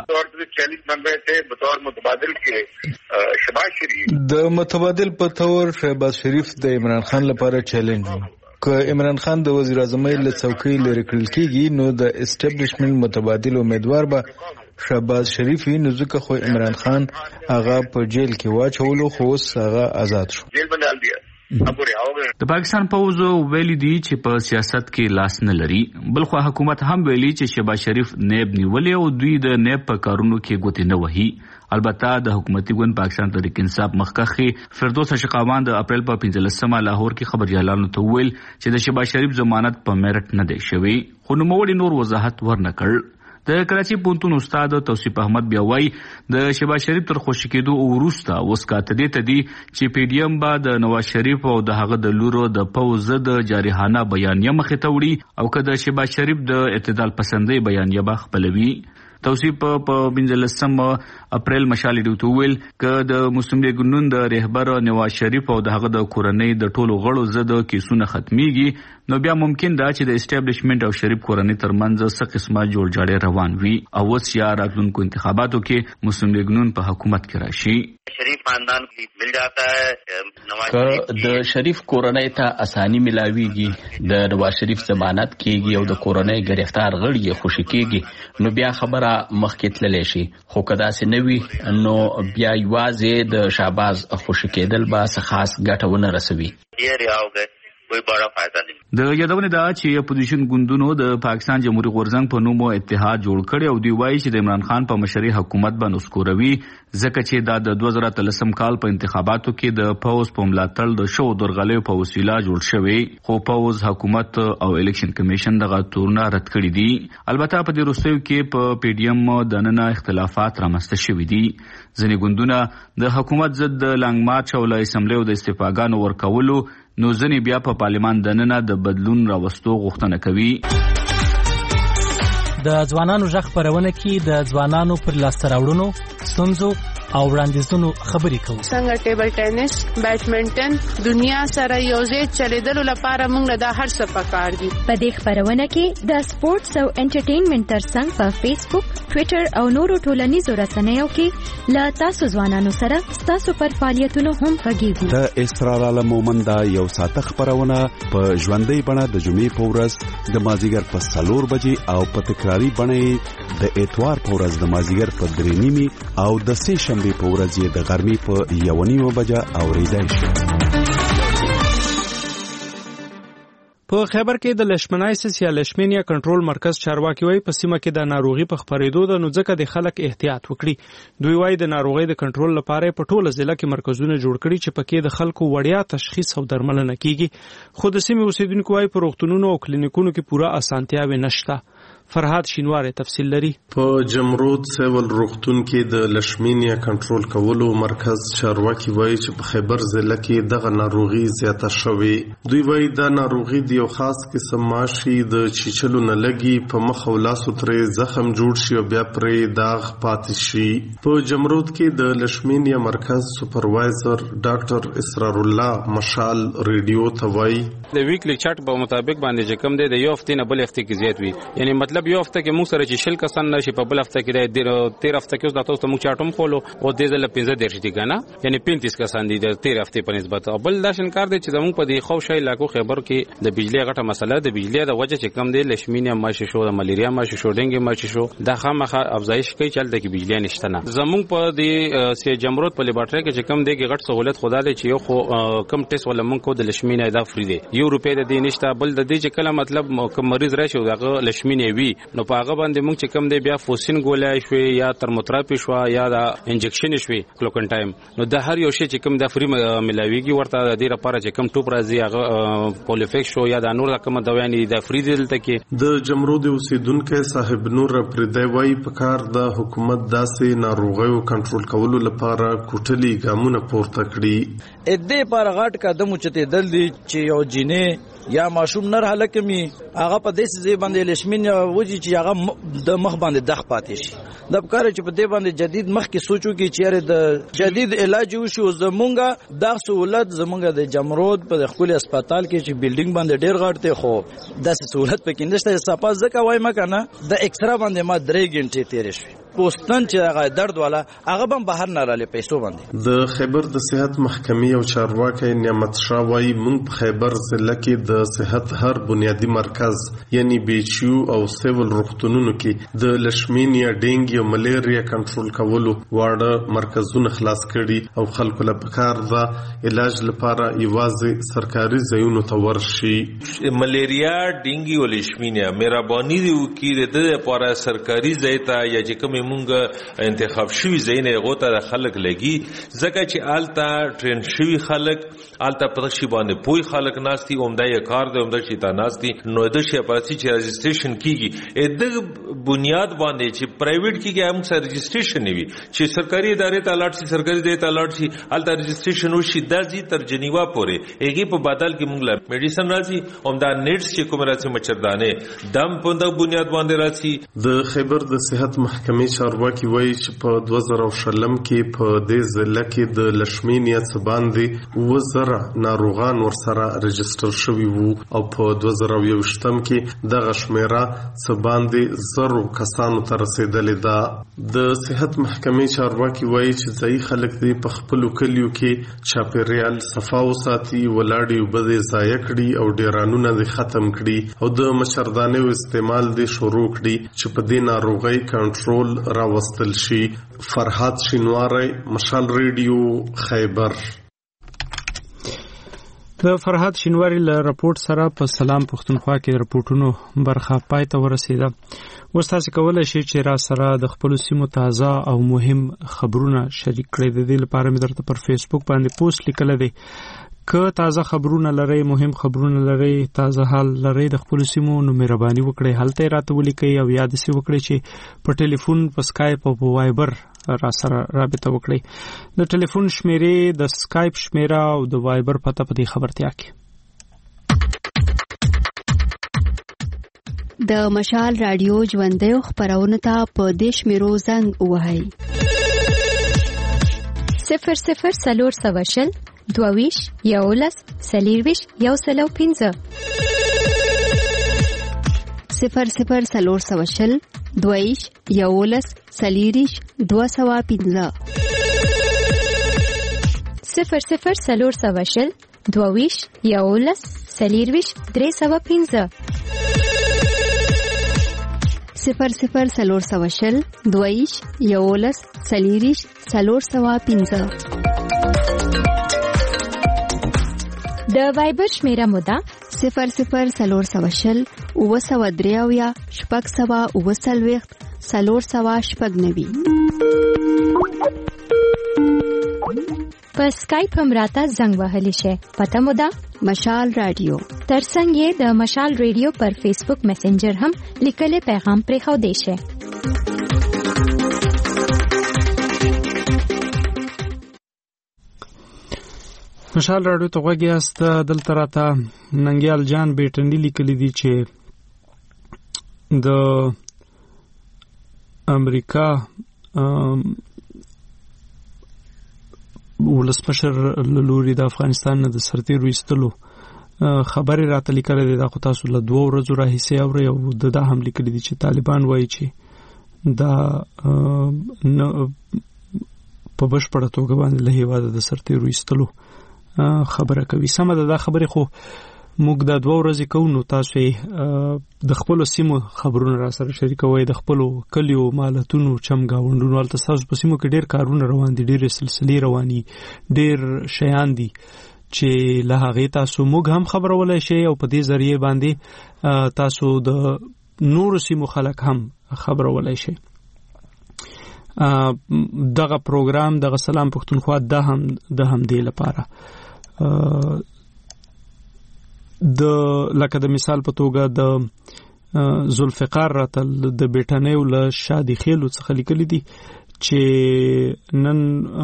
د متبادل په تور شهباز شریف د عمران خان لپاره چیلنج و. که عمران خان د وزیر اعظم له څوکۍ لري کړل کېږي نو د اسټابلیشمنت متبادل امیدوار به شهباز شریف نو ځکه خو عمران خان هغه په جیل کې واچولو خو اوس هغه آزاد شو. د پاکستان پوز ویلي دي چې په سیاست کې لاس نه لري، بلخو حکومت هم ویلي چې شهباز شریف نیب نیولې او دوی د نیب په کارونو کې ګوتې نه وهي. البته د حکومتي ګوند پاکستان تحریک انصاف مخکخي فردوس شقاوان د اپریل په 15 لاهور کې خبريالانو ته ویل چې د شهباز شریف ضمانت په میرټ نه دی شوی، خو نوموړي نور وضاحت ورنکړ. د کراچي پونتون استاد توصیف احمد بیا وایي د شهباز شریف تر خوشی کېدو وروسته وسکاته دي ته دي چې پی ډی ایم با د نواز شریف او د هغه د لورو د پوز د جارحانه بیانیه مخې ته وړي او که د شهباز شریف د اعتدال پسندۍ بیانیه به خپلوي. توصیف په 15 اپریل مشال ډیو ته ویل چې د مسلم لیگ نون د رهبر نواز شریف او د هغه د کورنۍ د ټولو غړو زده کیسونه ختميږي نو بیا ممکن دا چې د اسټابلیشمنت او شریف کورنۍ ترمنځ څه قسمه جوړجاړی روان وي او اوس یا راتلونکو انتخاباتو کې مسلم لیگ نون په حکومت کې راشي. شریف خاندان مل جاتا ہے د شریف کورنۍ ته اسانی ملاويږي، د نواز شریف ضمانت کیږي او د کورنۍ گرفتار غړي خوشی کیږي نو بیا خبره مخکې تللی شي. خو که داسې نه وي نو بیا یوازې د شهباز خوشی کېدل به څه خاص ګټه ونه رسوي. د یادونه دا چې اپوزیشن ګوندونو د پاکستان جمهوریت غورځنګ په نوم اتحاد جوړ کړي او دوی وایي چې د عمران خان په مشرۍ حکومت باندې نسکوروي ځکه چې دا د 2013 کال په انتخاباتو کې د پوز په ملاتړ د شو درغلیو په وسیله جوړ شوی، خو پوز حکومت او الیکشن کمیشن دغه تورونه رد کړی دي. البته په دې وروستیو کې په پی ډی ایم دننه اختلافات رامنځته شوي دي. ځینې ګوندونه د حکومت ضد د لانګ مارچ او له اسمبلی او د استعفاګانو ورکولو نو ځینې بیا په پارلمان دننه د بدلون راوستو غوښتنه کوي. د ځوانانو ژغ خپرونه کې د ځوانانو پر لاسته راوړنو، ستونزو او وړاندیزونو خبرې کوو. څنګه ټیبل ټینس، بیډمنټن دنیا سره یوځای چلیدلو لپاره موږ له هر څه پکار دي. په دې خبرونه کې د سپورتس او انټرټینمنټ ترڅنګ په فیسبوک، ټوئیټر او نورو ټولنیزو رسنیو کې له تاسو ځوانانو سره تاسو پر فعالیتونو هم غږیږو. د اسرار عالم مومند یو ساعت خبرونه په ژوندۍ بڼه د جمعې په ورځ د مازیګر په 4 بجې او په تکراری بڼه د اتوار په ورځ د مازیګر په 3:30 او د سه شنبه په ورځ د غرمې په 1:30 بجې اوریدای شي. په خیبر کې د لشمنایسس یا لشمینیا کنټرول مرکز چارواکي وایي په سیمه کې د ناروغي په خپرېدو د نو ځکه د خلک احتیاط وکړي. دوی وایي د ناروغي د کنټرول لپاره په ټوله ضلع کې مرکزونه جوړ کړي چې پکې د خلکو وړیا تشخیص او درملنه کیږي. خو د سیمې اوسیدونکو وایي په روغتونونو او کلینیکونو کې پوره اسانتیاوې نشته. فرهاد شینوار تفصیل لري. په جمرود سیول روغتون کې د لشمینیا کنټرول کولو مرکز چارواکي وایي چې په خیبر ضلع کې دغه ناروغي زیاته شوې. دوی وایي دا ناروغي د یو خاص قسم ماشي د چیچلو نه لګي په مخ او لاسو ترې زخم جوړ شي او بیا پرې داغ پاتې شي. په جمرود کې د لشمینیا مرکز سپروایزر ډاکټر اسرار الله مشال ریډیو ته وایي د ویکلی چارت په مطابق باندې چې کم دی د یو هفته نه بل هفته کې زیات وي. یعنی مطلب یو هفته کې موږ سره چې شل کسان نشي په بل هفته کې د 13 هفته کې اوس د تاسو موږ چارټوم خولو او د زل 15 درش دي کنه یعنی 35 کسان دي د 13 هفته په نسبت. او بل داشن کار دی چې زموږ په دې خو شای علاقو خیبر کې د بجلی غټه مسله د بجلی د وجه چې کم دی لشمینیا ماشي شو د ملیریا ماشي شو ډنګ ماشي شو د خامخه افزایش کوي چلته کې بجلی نشته نه. زموږ په دې سی جمرود په لیبارټری کې چې کم دی کې غټ سہولت خدا دی چې یو خو کم ټیسټ ولا مونږ کو د لشمینیا دا فری دی €1 د دې نشته. بل د دې چې کله مطلب کوم مریض راشي دغه لشمینیا وی نو په هغه باندې مونږ چې کم دی بیا فوسین ګولای شوې یا ترموتراپي شو یا دا انجکشن شوې کلوکن ټایم نو د هر یو شی چې کم د فری ملاویږي ورته د دې لپاره چې کم ټوپ راځي هغه پولیفیک شو یا د نور کوم دوايانې د فری دلته کې. د جمرود اوسیدونکو صاحب نور پردی وای په کار د حکومت داسې ناروغیو کنټرول کولو لپاره کوټلي ګامونه پورته کړي. ا دې پر غټ قدم چته دل دي چې یو جینې یا معصوم نر هلکه می هغه په دې ځای باندې لشمین وږي چې هغه د مخ باندې دغ پاتې شي. د کار چې په دې باندې جدید مخ کې سوچو کې چیرې د جدید علاج وشو زمونږه د سہولت زمونږه د جمرود په خپل هسپتال کې چې بلډینګ باندې ډیر غټ ته خو د سہولت پکې نشته. صفه ځکه وای مکه نه د ایکسرا باندې ما 3 غنټې تیرې شوې پوستن چې هغه درد والا هغه هم بهر نه رااله پیسو باندې. د خیبر د صحت محکمې او چارواکي نعمت شاه وایي موږ په خیبر ضلع کې د صحت هر بنیادی مرکز یعنی بیچیو او سیول روغتونونو کې د لشمینیا ډینګ او ملیریا کنټرول کولو واړه مرکزونه خلاص کړي او خلکو له پکار دا علاج لپاره یوازې سرکاري ځایونو ته ورشي. ملیریا ډینګ او لشمینیا مهرباني دی وکړي د لپاره سرکاري ځای ته یا چې کوم مونږ انتخاب شوی زینه غوته د خلک لګي ځکه چې آلتا ټرین شوی خلک آلتا پرشي باندې پوي خلک ناشتي اومدای کار د اومد چې تا ناشتي نو د شي پرسي چې رجسټریشن کیږي د بنیاد باندې چې پرایویټ کیږي هم سره رجسټریشن نیوي چې سرکاري ادارې ته لاړ شي سرکاري ادارې ته لاړ شي آلتا رجسټریشن وشي دځي تر جنیوا پورې ایږي په بدل کې مونږ لا میډیسن راځي اومدا نیټس چې کوم راځي مچردانه دم په د بنیاد باندې راځي. د خیبر د صحت محکمې چارواکي وایي چې په 2020 کې په دې ضلع کې د لشمینیا څخه باندې 2000 ناروغان ورسره رجسټر شوي وو او په 2021 کې دغه شمیره څخه باندې 0 کسانو ته رسیدلې ده. د صحت محکمې چارواکي وایي چې ځای خلک دې په خپل کلیو کې چاپیریال صفا وساتي ولاړې وبدې ضایع کړي او ډیرانونه دې ختم کړي او د مشردانه استعمال دې شروع کړي چې په دې ناروغي کنټرول راوستل شي. فرهاد شینواری مشال ریډیو خیبر. د فرهاد شینواری له راپورټ سره په سلام پښتونخوا کې راپورټونو برخه پای ته ورسیده. اوس تاسو کولای شئ چې را سره د خپل سیمو تازه او مهم خبرونه شریک کړئ. د دې لپاره مې درته پر فیسبوک باندې پوسټ لیکل دی. که تازه خبرونه لري مهم خبرونه لري تازه حال لري د خپل سیمو نو مهرباني وکړئ هلته راته ولیکئ او یاد سي وکړئ چې په ټلیفون په اسکایپ او په وایبر را سره رابطه وکړئ. د ټلیفون شمیرې د اسکایپ شمیره او د وایبر پته په دې خبرتیا کې. د مشال رادیو ژوندۍ خبرونه ته په دیش میرو زنګ وهاي 00 22 11 40 105 00 22 11 40 205 00 22 11 40 305 00 22 11 40 305 د وایبر شمیره موده 00 903 شپږ سوه 490 په سکایپ هم راته زنګ وهلی شي. پته مو ده مشال رادیو ترڅنګ یې د مشال رادیو پر فیسبوک میسنجر هم لیکلي پیغام پرې خو دی شي. مشال رادیو ته غوږی است. دلته راته ننګیال جان بیٹنی لیکلی دی چې د امریکا ولسمشر لوري د افغانستان نه د سرتیرو ایستلو خبرې راته لیکلې ده. خو تاسو له 2 ورځې راهیسې اورئ او د هم لیکلي دي چې طالبان وایي چې دا په بشپړه توګه باندې له هیواده د سرتیرو ایستلو خبره کوي. سمه ده دا خبره، خو موږ د 2 ورځې کوو نو تاسو د خپل سیمو خبرونه را سره شریکوي، د خپل کلیو مالتونو چمګاوندونو ال تاسو په سیمو کې ډیر کارونه روان دي، ډیر سلسله رواني، ډیر شیان دي چې له هغه تاسو موږ هم خبرولای شي او په دې ذریعہ باندې تاسو د نور سیمو خلک هم خبرولای شي. دغه پروګرام دغه سلام پښتونخوا د هم دی لپاره د لکه د مثال په توګه د ذوالفقار راتل د بیٹانیو له شادي خېلو څخه لیکلي دي چې نن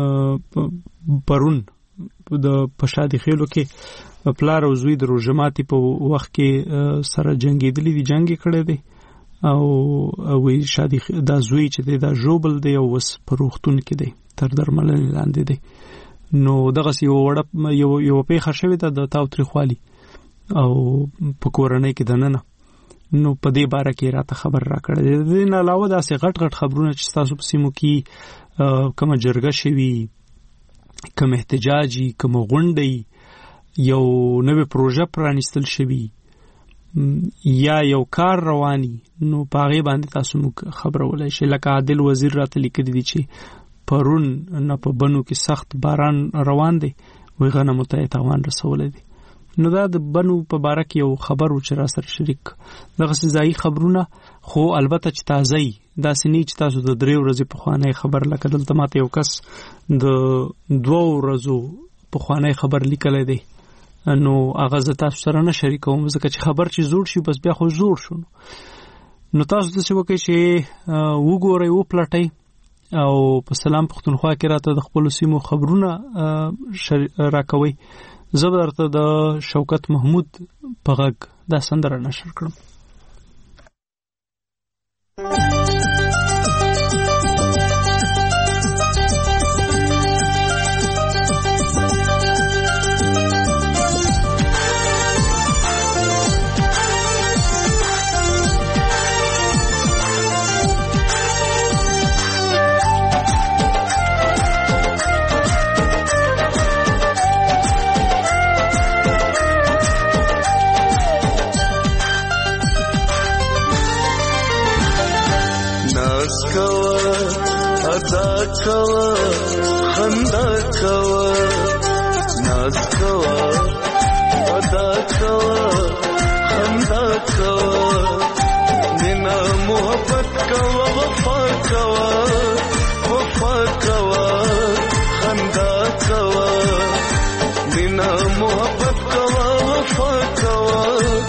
پرون د پشادي خېلو کې پلار او زوی د روزماتي په وخت کې سره جنگیدلی دي، جنگي کړي دي او وی شادي دا زوی چې دا جوبل دی او وس پروختون کې دی تر درملنې لاندې دی. نو دغه یو پیښه شوې ده د تاوتریخوالي او په کورنۍ کې دننه. نو په دې باره کې راته خبر راکړه. د دې نه علاوه داسې غټ خبرونه چې تاسو په سیمو کې کومه جرګه شوي، کوم احتجاجي، کوم غونډې، یو نوې پروژه پرانیستل شوي یا یو کار رواني، نو په هغه باندې تاسو موږ خبرولای شئ. لکه عادل وزیر راته لیکلي دي چې پرون نه په بنو کې سخت باران روان دی، وی غنمو ته تاوان رسولی دی. نو دا د بنو په باره کې یو خبر و چې را سره شریک دغه ځای خبرونه، خو البته چې تازه دا سنی چې تاسو د 3 ورځې په خوانه خبر لکه دلته ماته یو کس د 2 ورځو په خوانه خبر لیکلی دی، نو هغه زه تاسو سره نه شریکوم ځکه چې خبر چې زوړ شي بس بیا خو زوړ شو. نو تاسو داسې وکړئ چې وګورئ، وپلټئ او په سلام پښتونخوا کې راته د خپل سیمو خبرونه راکوي. زه درته د شوکت محمود په غږ دا سندره نشر کړم. خندا کوا ناز کوا ادا کوا خندا کوا مینا محبت کوا وفا کوا خندا کوا مینا محبت کوا وفا کوا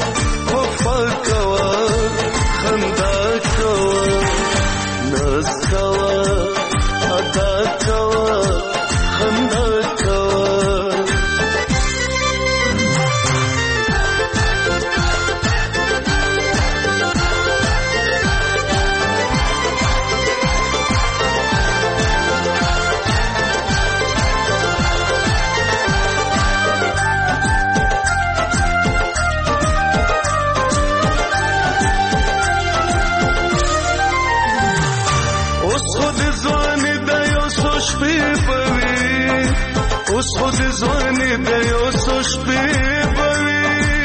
خندا کوا ناز کوا ادا کوا خندا کوا. اوس خو د ځواني د یو څو شپې به وي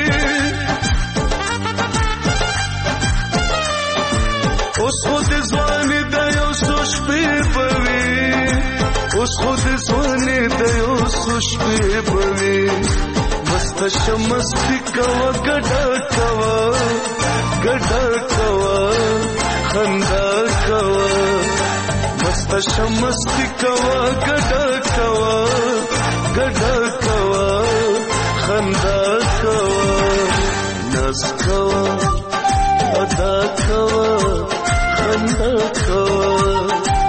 اوس خو د ځواني د یو څو شپې به وي اوس خو د ځواني د یو څو شپې به وي مسته شه مستي کوه ګډه کوه ګډه کوه خندا کوه مسته شه مستي کوه ګډه کوه ګډه کوه خندا کوه ناز کوه ادا کوه خندا کوه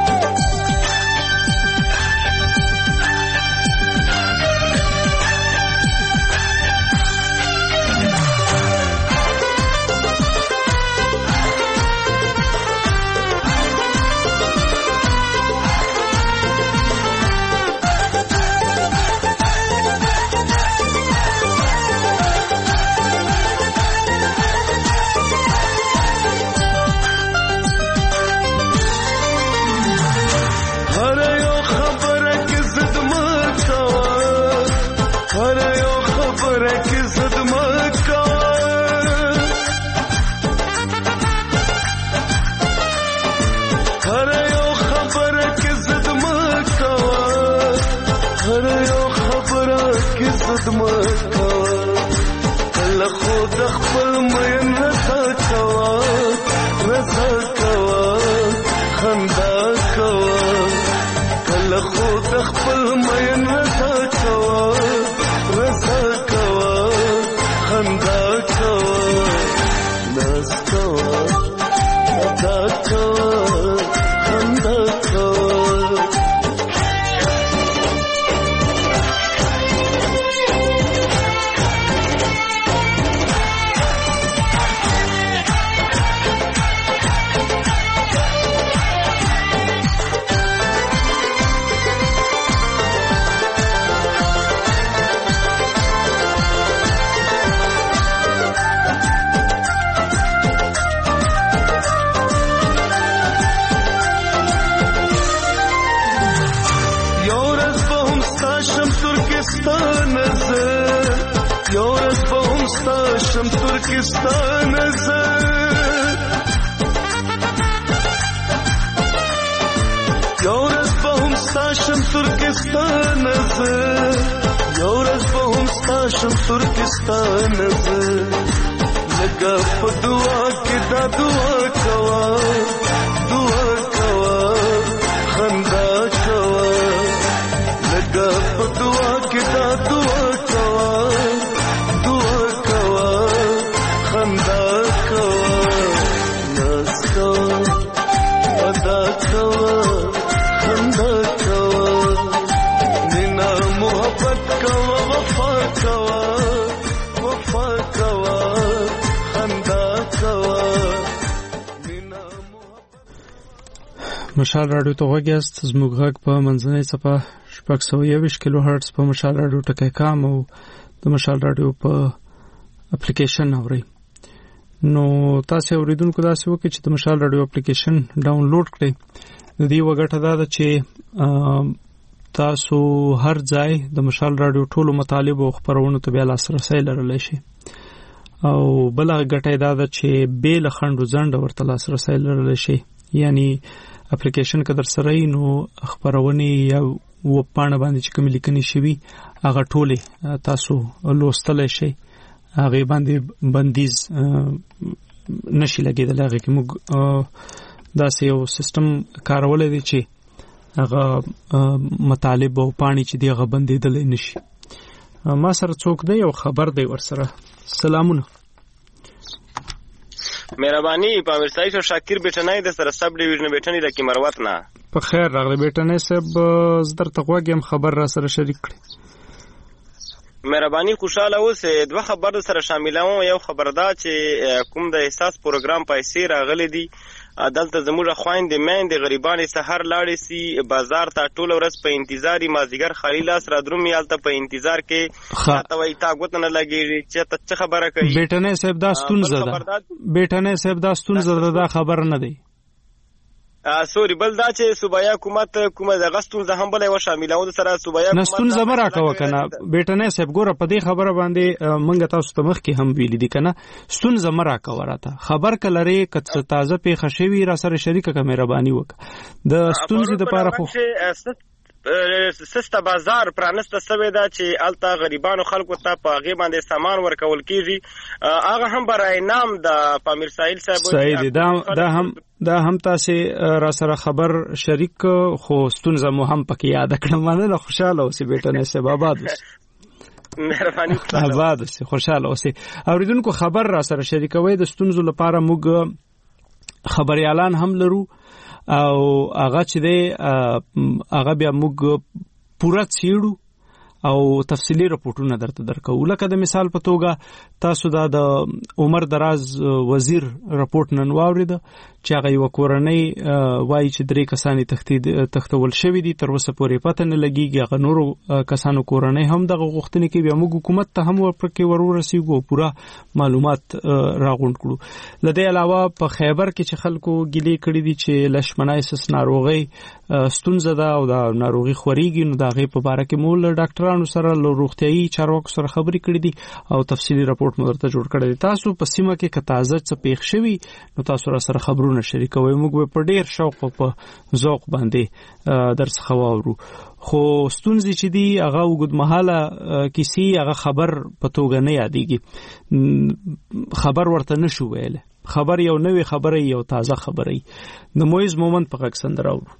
مشال رادیو ته وګیاست زموږ غږ په منځنۍ څپه 621 کیلو هرتز په مشال رادیو ټکی کام او د مشال رادیو په اپلیکیشن اورئ. نو تاسو اوریدونکو داسې وکړئ چې د مشال رادیو اپلیکیشن ډاونلوډ کړئ. د دې وګټه دا ده چې تاسو هر ځای د مشال رادیو ټولو مطالب او خبرونو ته بیا لاسرسی لرلی شئ او بل ګټه دا ده چې بیل خندو ځنډ ورته لاسرسی لرلی شئ. یعنی اپلیکیشن که در سره نو خبرونه یا وپاڼه باندې چې کوم لیکنې شوی هغه ټوله تاسو لوستلی شئ. هغه باندې بندیز نشي لګیدل. هغه کې موږ داسې یو سیستم کارولای دی چې هغه مطالب او پاڼې چې دی هغه بندیدل نشي. ما سره څوک دی او خبر دی ورسره. سلامونه. مهرباني پامیر صاحب شاکر بیٹنای د سره سب ډیویژن بیٹنی د کی مروت نه په خیر راغلی بیٹنای صاحب زدر تقواګم خبر را سره شریک کړي. مهرباني خوشاله اوسه دوه خبر سره شاملوم. یو خبردار چې کوم د احساس پروګرام پیسې راغلي دي عدالت زموږ خويندې مېندې غریبانې سحر لاړې سي بازار ته ټول ورځ په انتظاري مازیګر خالي لاس را درومي حالت په انتظار کې تا وای تا غوت نه لګي چې ته خبره کوي. بیٹنه صاحب دا ستون زده بیٹنه صاحب دا ستون زده دا خبر نه دی. سوري بل دا چې صوبایي حکومت کومه د غستون زه هم بل یو شاملو سره صوبایي حکومت نستون زمرا کا وکنه بیٹنه صاحب ګوره په دې خبره باندې منګ تاسو ته مخ کې هم ویل دي کنه ستون زمرا کا وراته خبر کلره کڅ تازه په خشوي را سره شریکه کا مهرباني وک د ستونزې د پاره خو سسته بازار پرانسته سوي دا چې التا غریبانو خلکو ته په غي باندې سامان ورکول کیږي هغه هم برای نام د پامیر ساحل صاحب دا هم تاسو را سره خبر شریک خو ستونزه مو هم پکې یاد کړم مننه خوشاله اوسې بیٹه نه سبا آباد مهرباني آباد اوسې خوشاله اوسې اوریدونکو خبر را سره شریکوي د ستونزو لپاره موږ خبريالان هم لرو او هغه چې دی هغه بیا موږ پوره څېړو او تفصیلی رپورټونه درته درکو لکه د مثال په توګه تاسو دا د عمر دراز وزیر رپورټ نن واورید چې هغه یو کورنۍ وایي چې درې کسانې تختول شوی دي تر اوسه پورې پته نه لګیږي هغه نورو کسانو کورنۍ هم دغه غوښتنې کوي بیا موږ حکومت ته هم ورپکې ورسیږو پوره معلومات راغونډ کړو لدې علاوه په خیبر کې چې خلکو ګیلې کړې دي چې لشمنایسس ناروغي ستونزه ده او دا ناروغي خوريږي نو دا غي په باره کې مول ډاکټرانو سره له روغتيایي چارواکو سره خبرې کړې دي او تفصیلی رپورټ مو درته جوړ کړی تاسو په سیمه کې کتازه څه پیښ شوی نو تاسو سره خبرونه شریکوي موږ په ډیر شوق په ذوق باندې درڅخه واورو خو ستونزې چې دی هغه وګدمحاله کیسي هغه خبر په توګه نه یادېږي خبر ورته نشو ویل خبر یو نوې خبره یو تازه خبره د مویز مومنت په غږ سندره اورو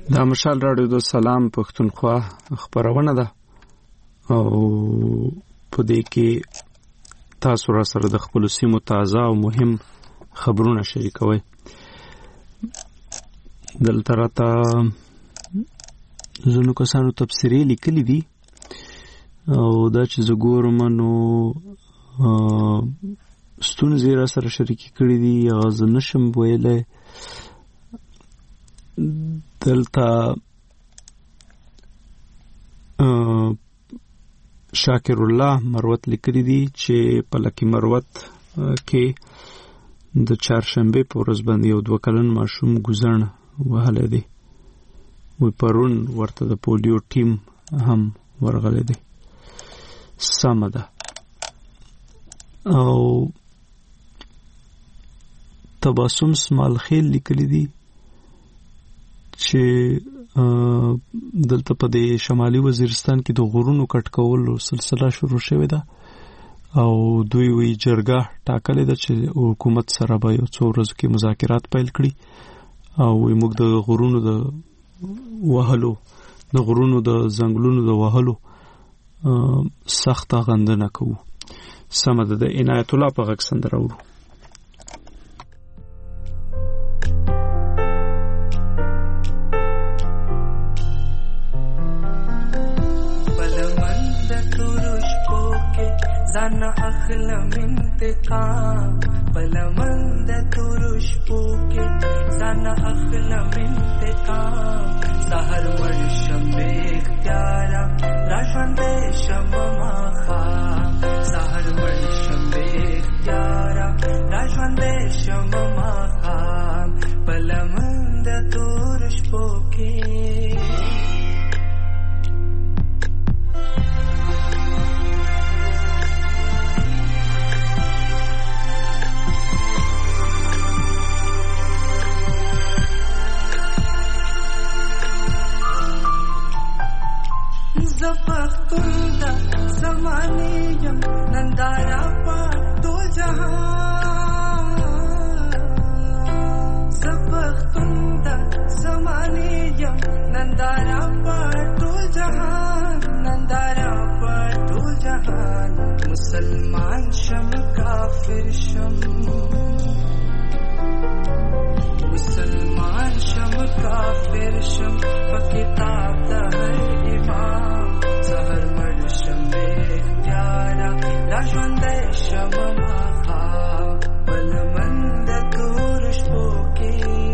دا مشال رادیو د سلام پښتونخوا خبرونه ده او په دې کې تاسو را سره د خپل سیمو تازه او مهم خبرونه شریکوي. دلته راته زنو کسانو تفسیری لیکلي دي او دا چې زه ګورم نو ستونزې را سره شریکې کړي دي هغه زه نشم ویلی. دلته شاکر الله مروت لیکلي دي چې په لکي مروت کې د چهارشنبې په ورځ باندې یو 2 کلن ماشوم ګوزڼ وهلی دی. وی پرون ورته د پولیو ټیم هم ورغلی دی. سمه ده. او تباسم اسماعیل لیکلی دی چې دلته په د شمالي وزیرستان کې د غرونو کټ کولو سلسله شروع شوې ده او دوی وی جرګه ټاکلې ده چې حکومت سره به یو څو ورځې کې مذاکرات پیل کړي او موږ د غرونو د وهلو د غرونو د ځنګلونو د وهلو سخته غندنه کوو. سمه ده. د عنایت الله په غږ سندره ورو. زانا اخلم انتقام بلمند ترش پوکے زانا اخلم انتقام سحر ورشم بے اختیارا راجوند شم ماخا سحر ورشم بے اختیارا راجوند شم ماخا بلمند ترش پوکے زبختوندا زمانیم نندارا پا دو جہان زبختوندا زمانیم نندارا پا دو جہان نندارا پا دو جہان مسلمان شم کافر شم مسلمان شم کافر شم فکتاب دا ہر امام سهر مرشم بے اختیارا راجوند شم ماخا بلمند تورش پوکے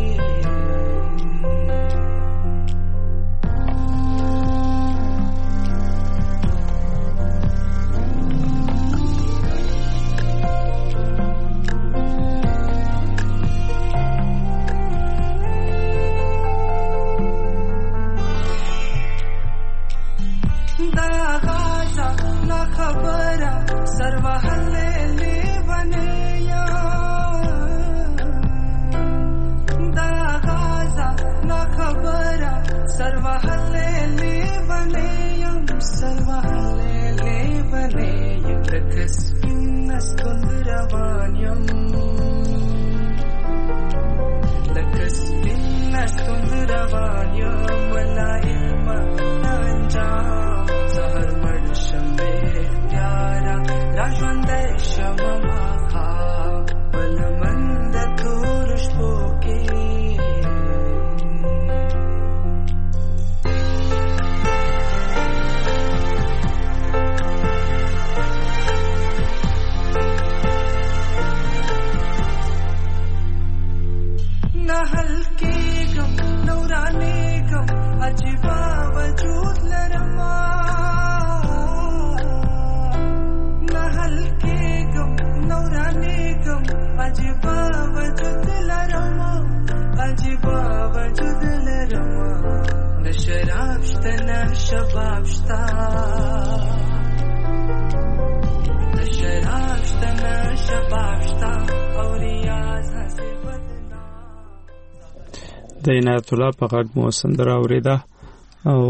د عنایت الله په غږ مو سندره اوریده او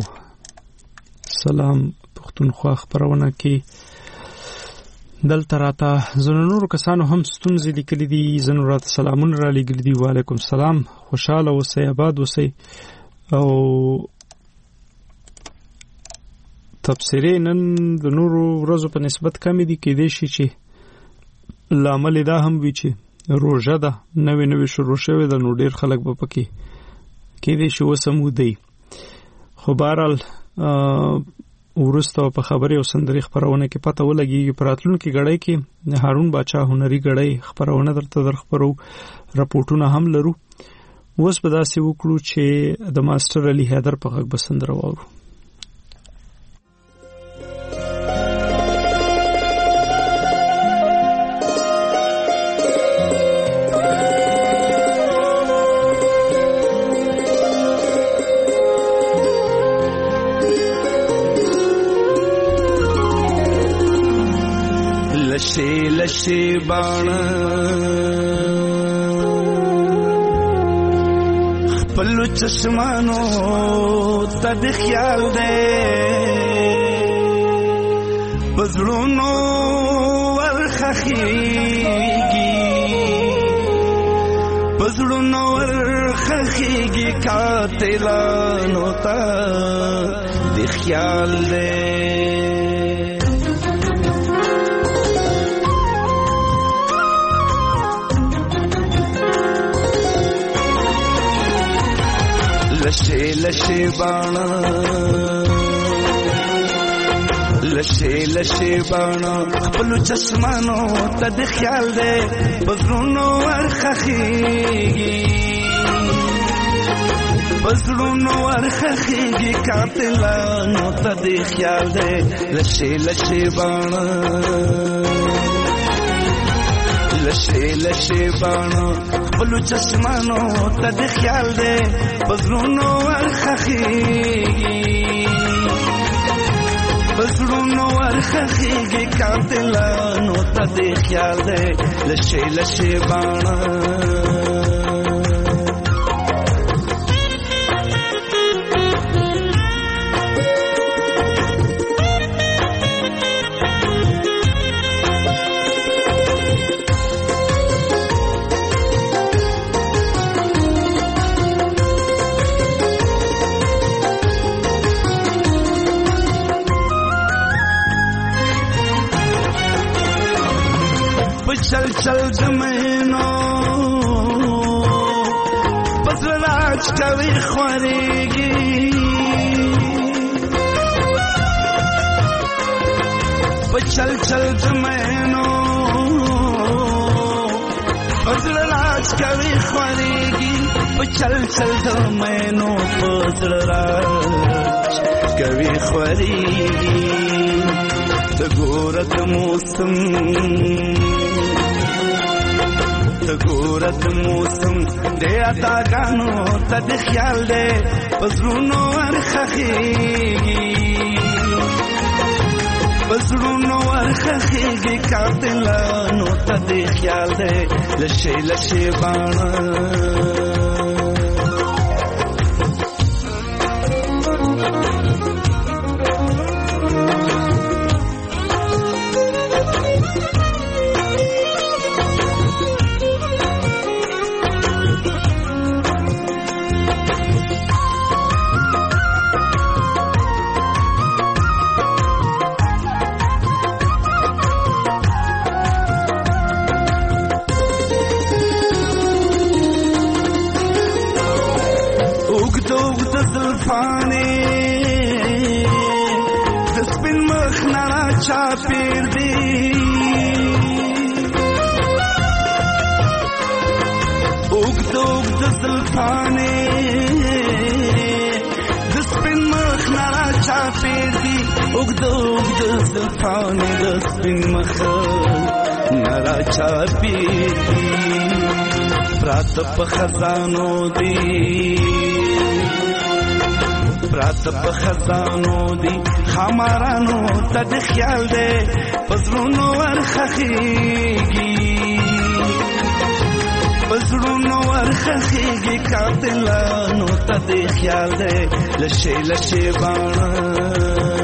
سلام پښتونخوا خبرونه کې دلته راته زنو نور کسانو هم ستونزې لیکلي دي. زنو راته سلامونه را لېږلي دي. وعلیکم سلام، خوشاله اوسئ، آباد اوسئ او تبصرې نن د نورو ورځو په نسبت کمې دي، کېدای شي چې لامل دا هم وي چې روژه ده نوې شروع شوې ده، نو ډېر خلک به پکې کېدای شي اوس هم ودی. خو بهرحال وروسته په خبرې او سندرې خپرونه کې پته ولګېږي. په راتلونکي ګړۍ کې هارون باچا هنري ګړۍ خپرونه درته درخپرو، رپورټونه هم لرو. اوس به داسې وکړو چې د ماسټر علي حیدر په غږ به سندره واورو. لشي باڼه خپل چشمانو ته د خیال دی، بزړونو ورخخیږي قاتلانو ته د خیال دی. لشي باڼه لشي باڼه خپل چشمانو ته د خیال دی، بزړونو ورخخیږي قاتلانو ته د خیال دی. لشي باڼه لشي باڼه خپل چشمانو ته د خیال دی، بزړونو ورخخیږي قاتلانو ته د خیال دی. لشي باڼه چل زمینو بزرلاج کوي خوریږي، چل زمینو بزرلاج کوي خوریږي، چل زمینو بزرلاج کوي خوریږي. د ګورت موسم د عطاګانو ته د خیال دی، بزړونو ورخخیږي قاتلانو ته د خیال دی. لشي باڼه چاپیر دی اوږد زلفانې د سپین مخ نارا چاپیر دی، اوږد زلفانې د سپین مخ نارا چاپیر دی، پراته په خزانو دی خمارانو ته د خیال دی، بزړونو ورخخیږي قاتلانو ته د خیال دی. لشي باڼه